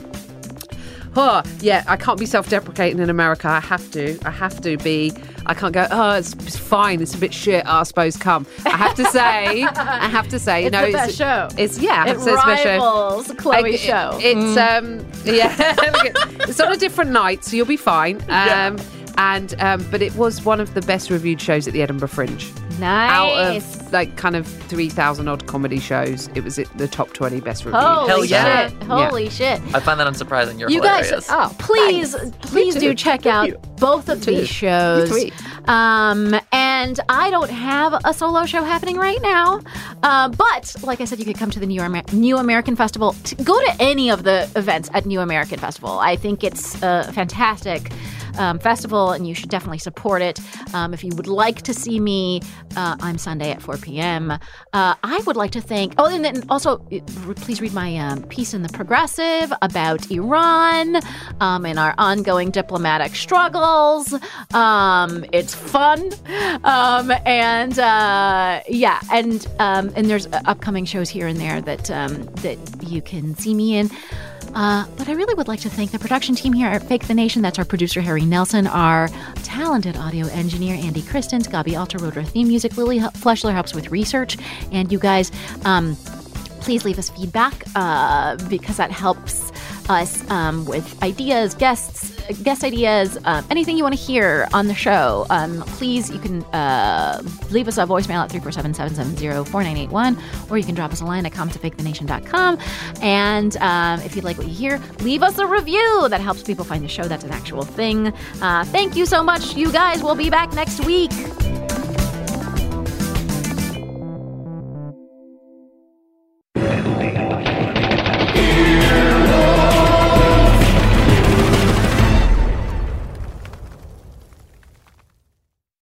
I can't be self-deprecating in America. I have to be. I can't go, it's fine. It's a bit shit. I suppose come. I have to say. It's the best show. It rivals Chloe's show. It's on a different night, so you'll be fine. But it was one of the best reviewed shows at the Edinburgh Fringe. Nice. Out of kind of 3,000 odd comedy shows, it was the top 20 best reviewed. Holy yeah. shit. Holy shit. I find that unsurprising. You're You hilarious. guys, please do check out both of these shows. And I don't have a solo show happening right now. But like I said, you could come to the New American Festival. Go to any of the events at New American Festival. I think it's a fantastic festival, and you should definitely support it. If you would like to see me, I'm Sunday at 4 p.m. I would like to thank... Oh, and then also, please read my piece in The Progressive about Iran and our ongoing diplomatic struggles. It's fun. And there's upcoming shows here and there that you can see me in. But I really would like to thank the production team here at Fake the Nation. That's our producer, Harry Nelson, our talented audio engineer, Andy Christens, Gabi Alter wrote our theme music, Lily Fleshler helps with research. And you guys, please leave us feedback because that helps us with ideas, guest ideas, anything you want to hear on the show. Please, you can leave us a voicemail at 347-770-4981, or you can drop us a line at comments@fakethenation.com. And if you'd like what you hear, leave us a review. That helps people find the show. That's an actual thing. Thank you so much, you guys. We'll be back next week.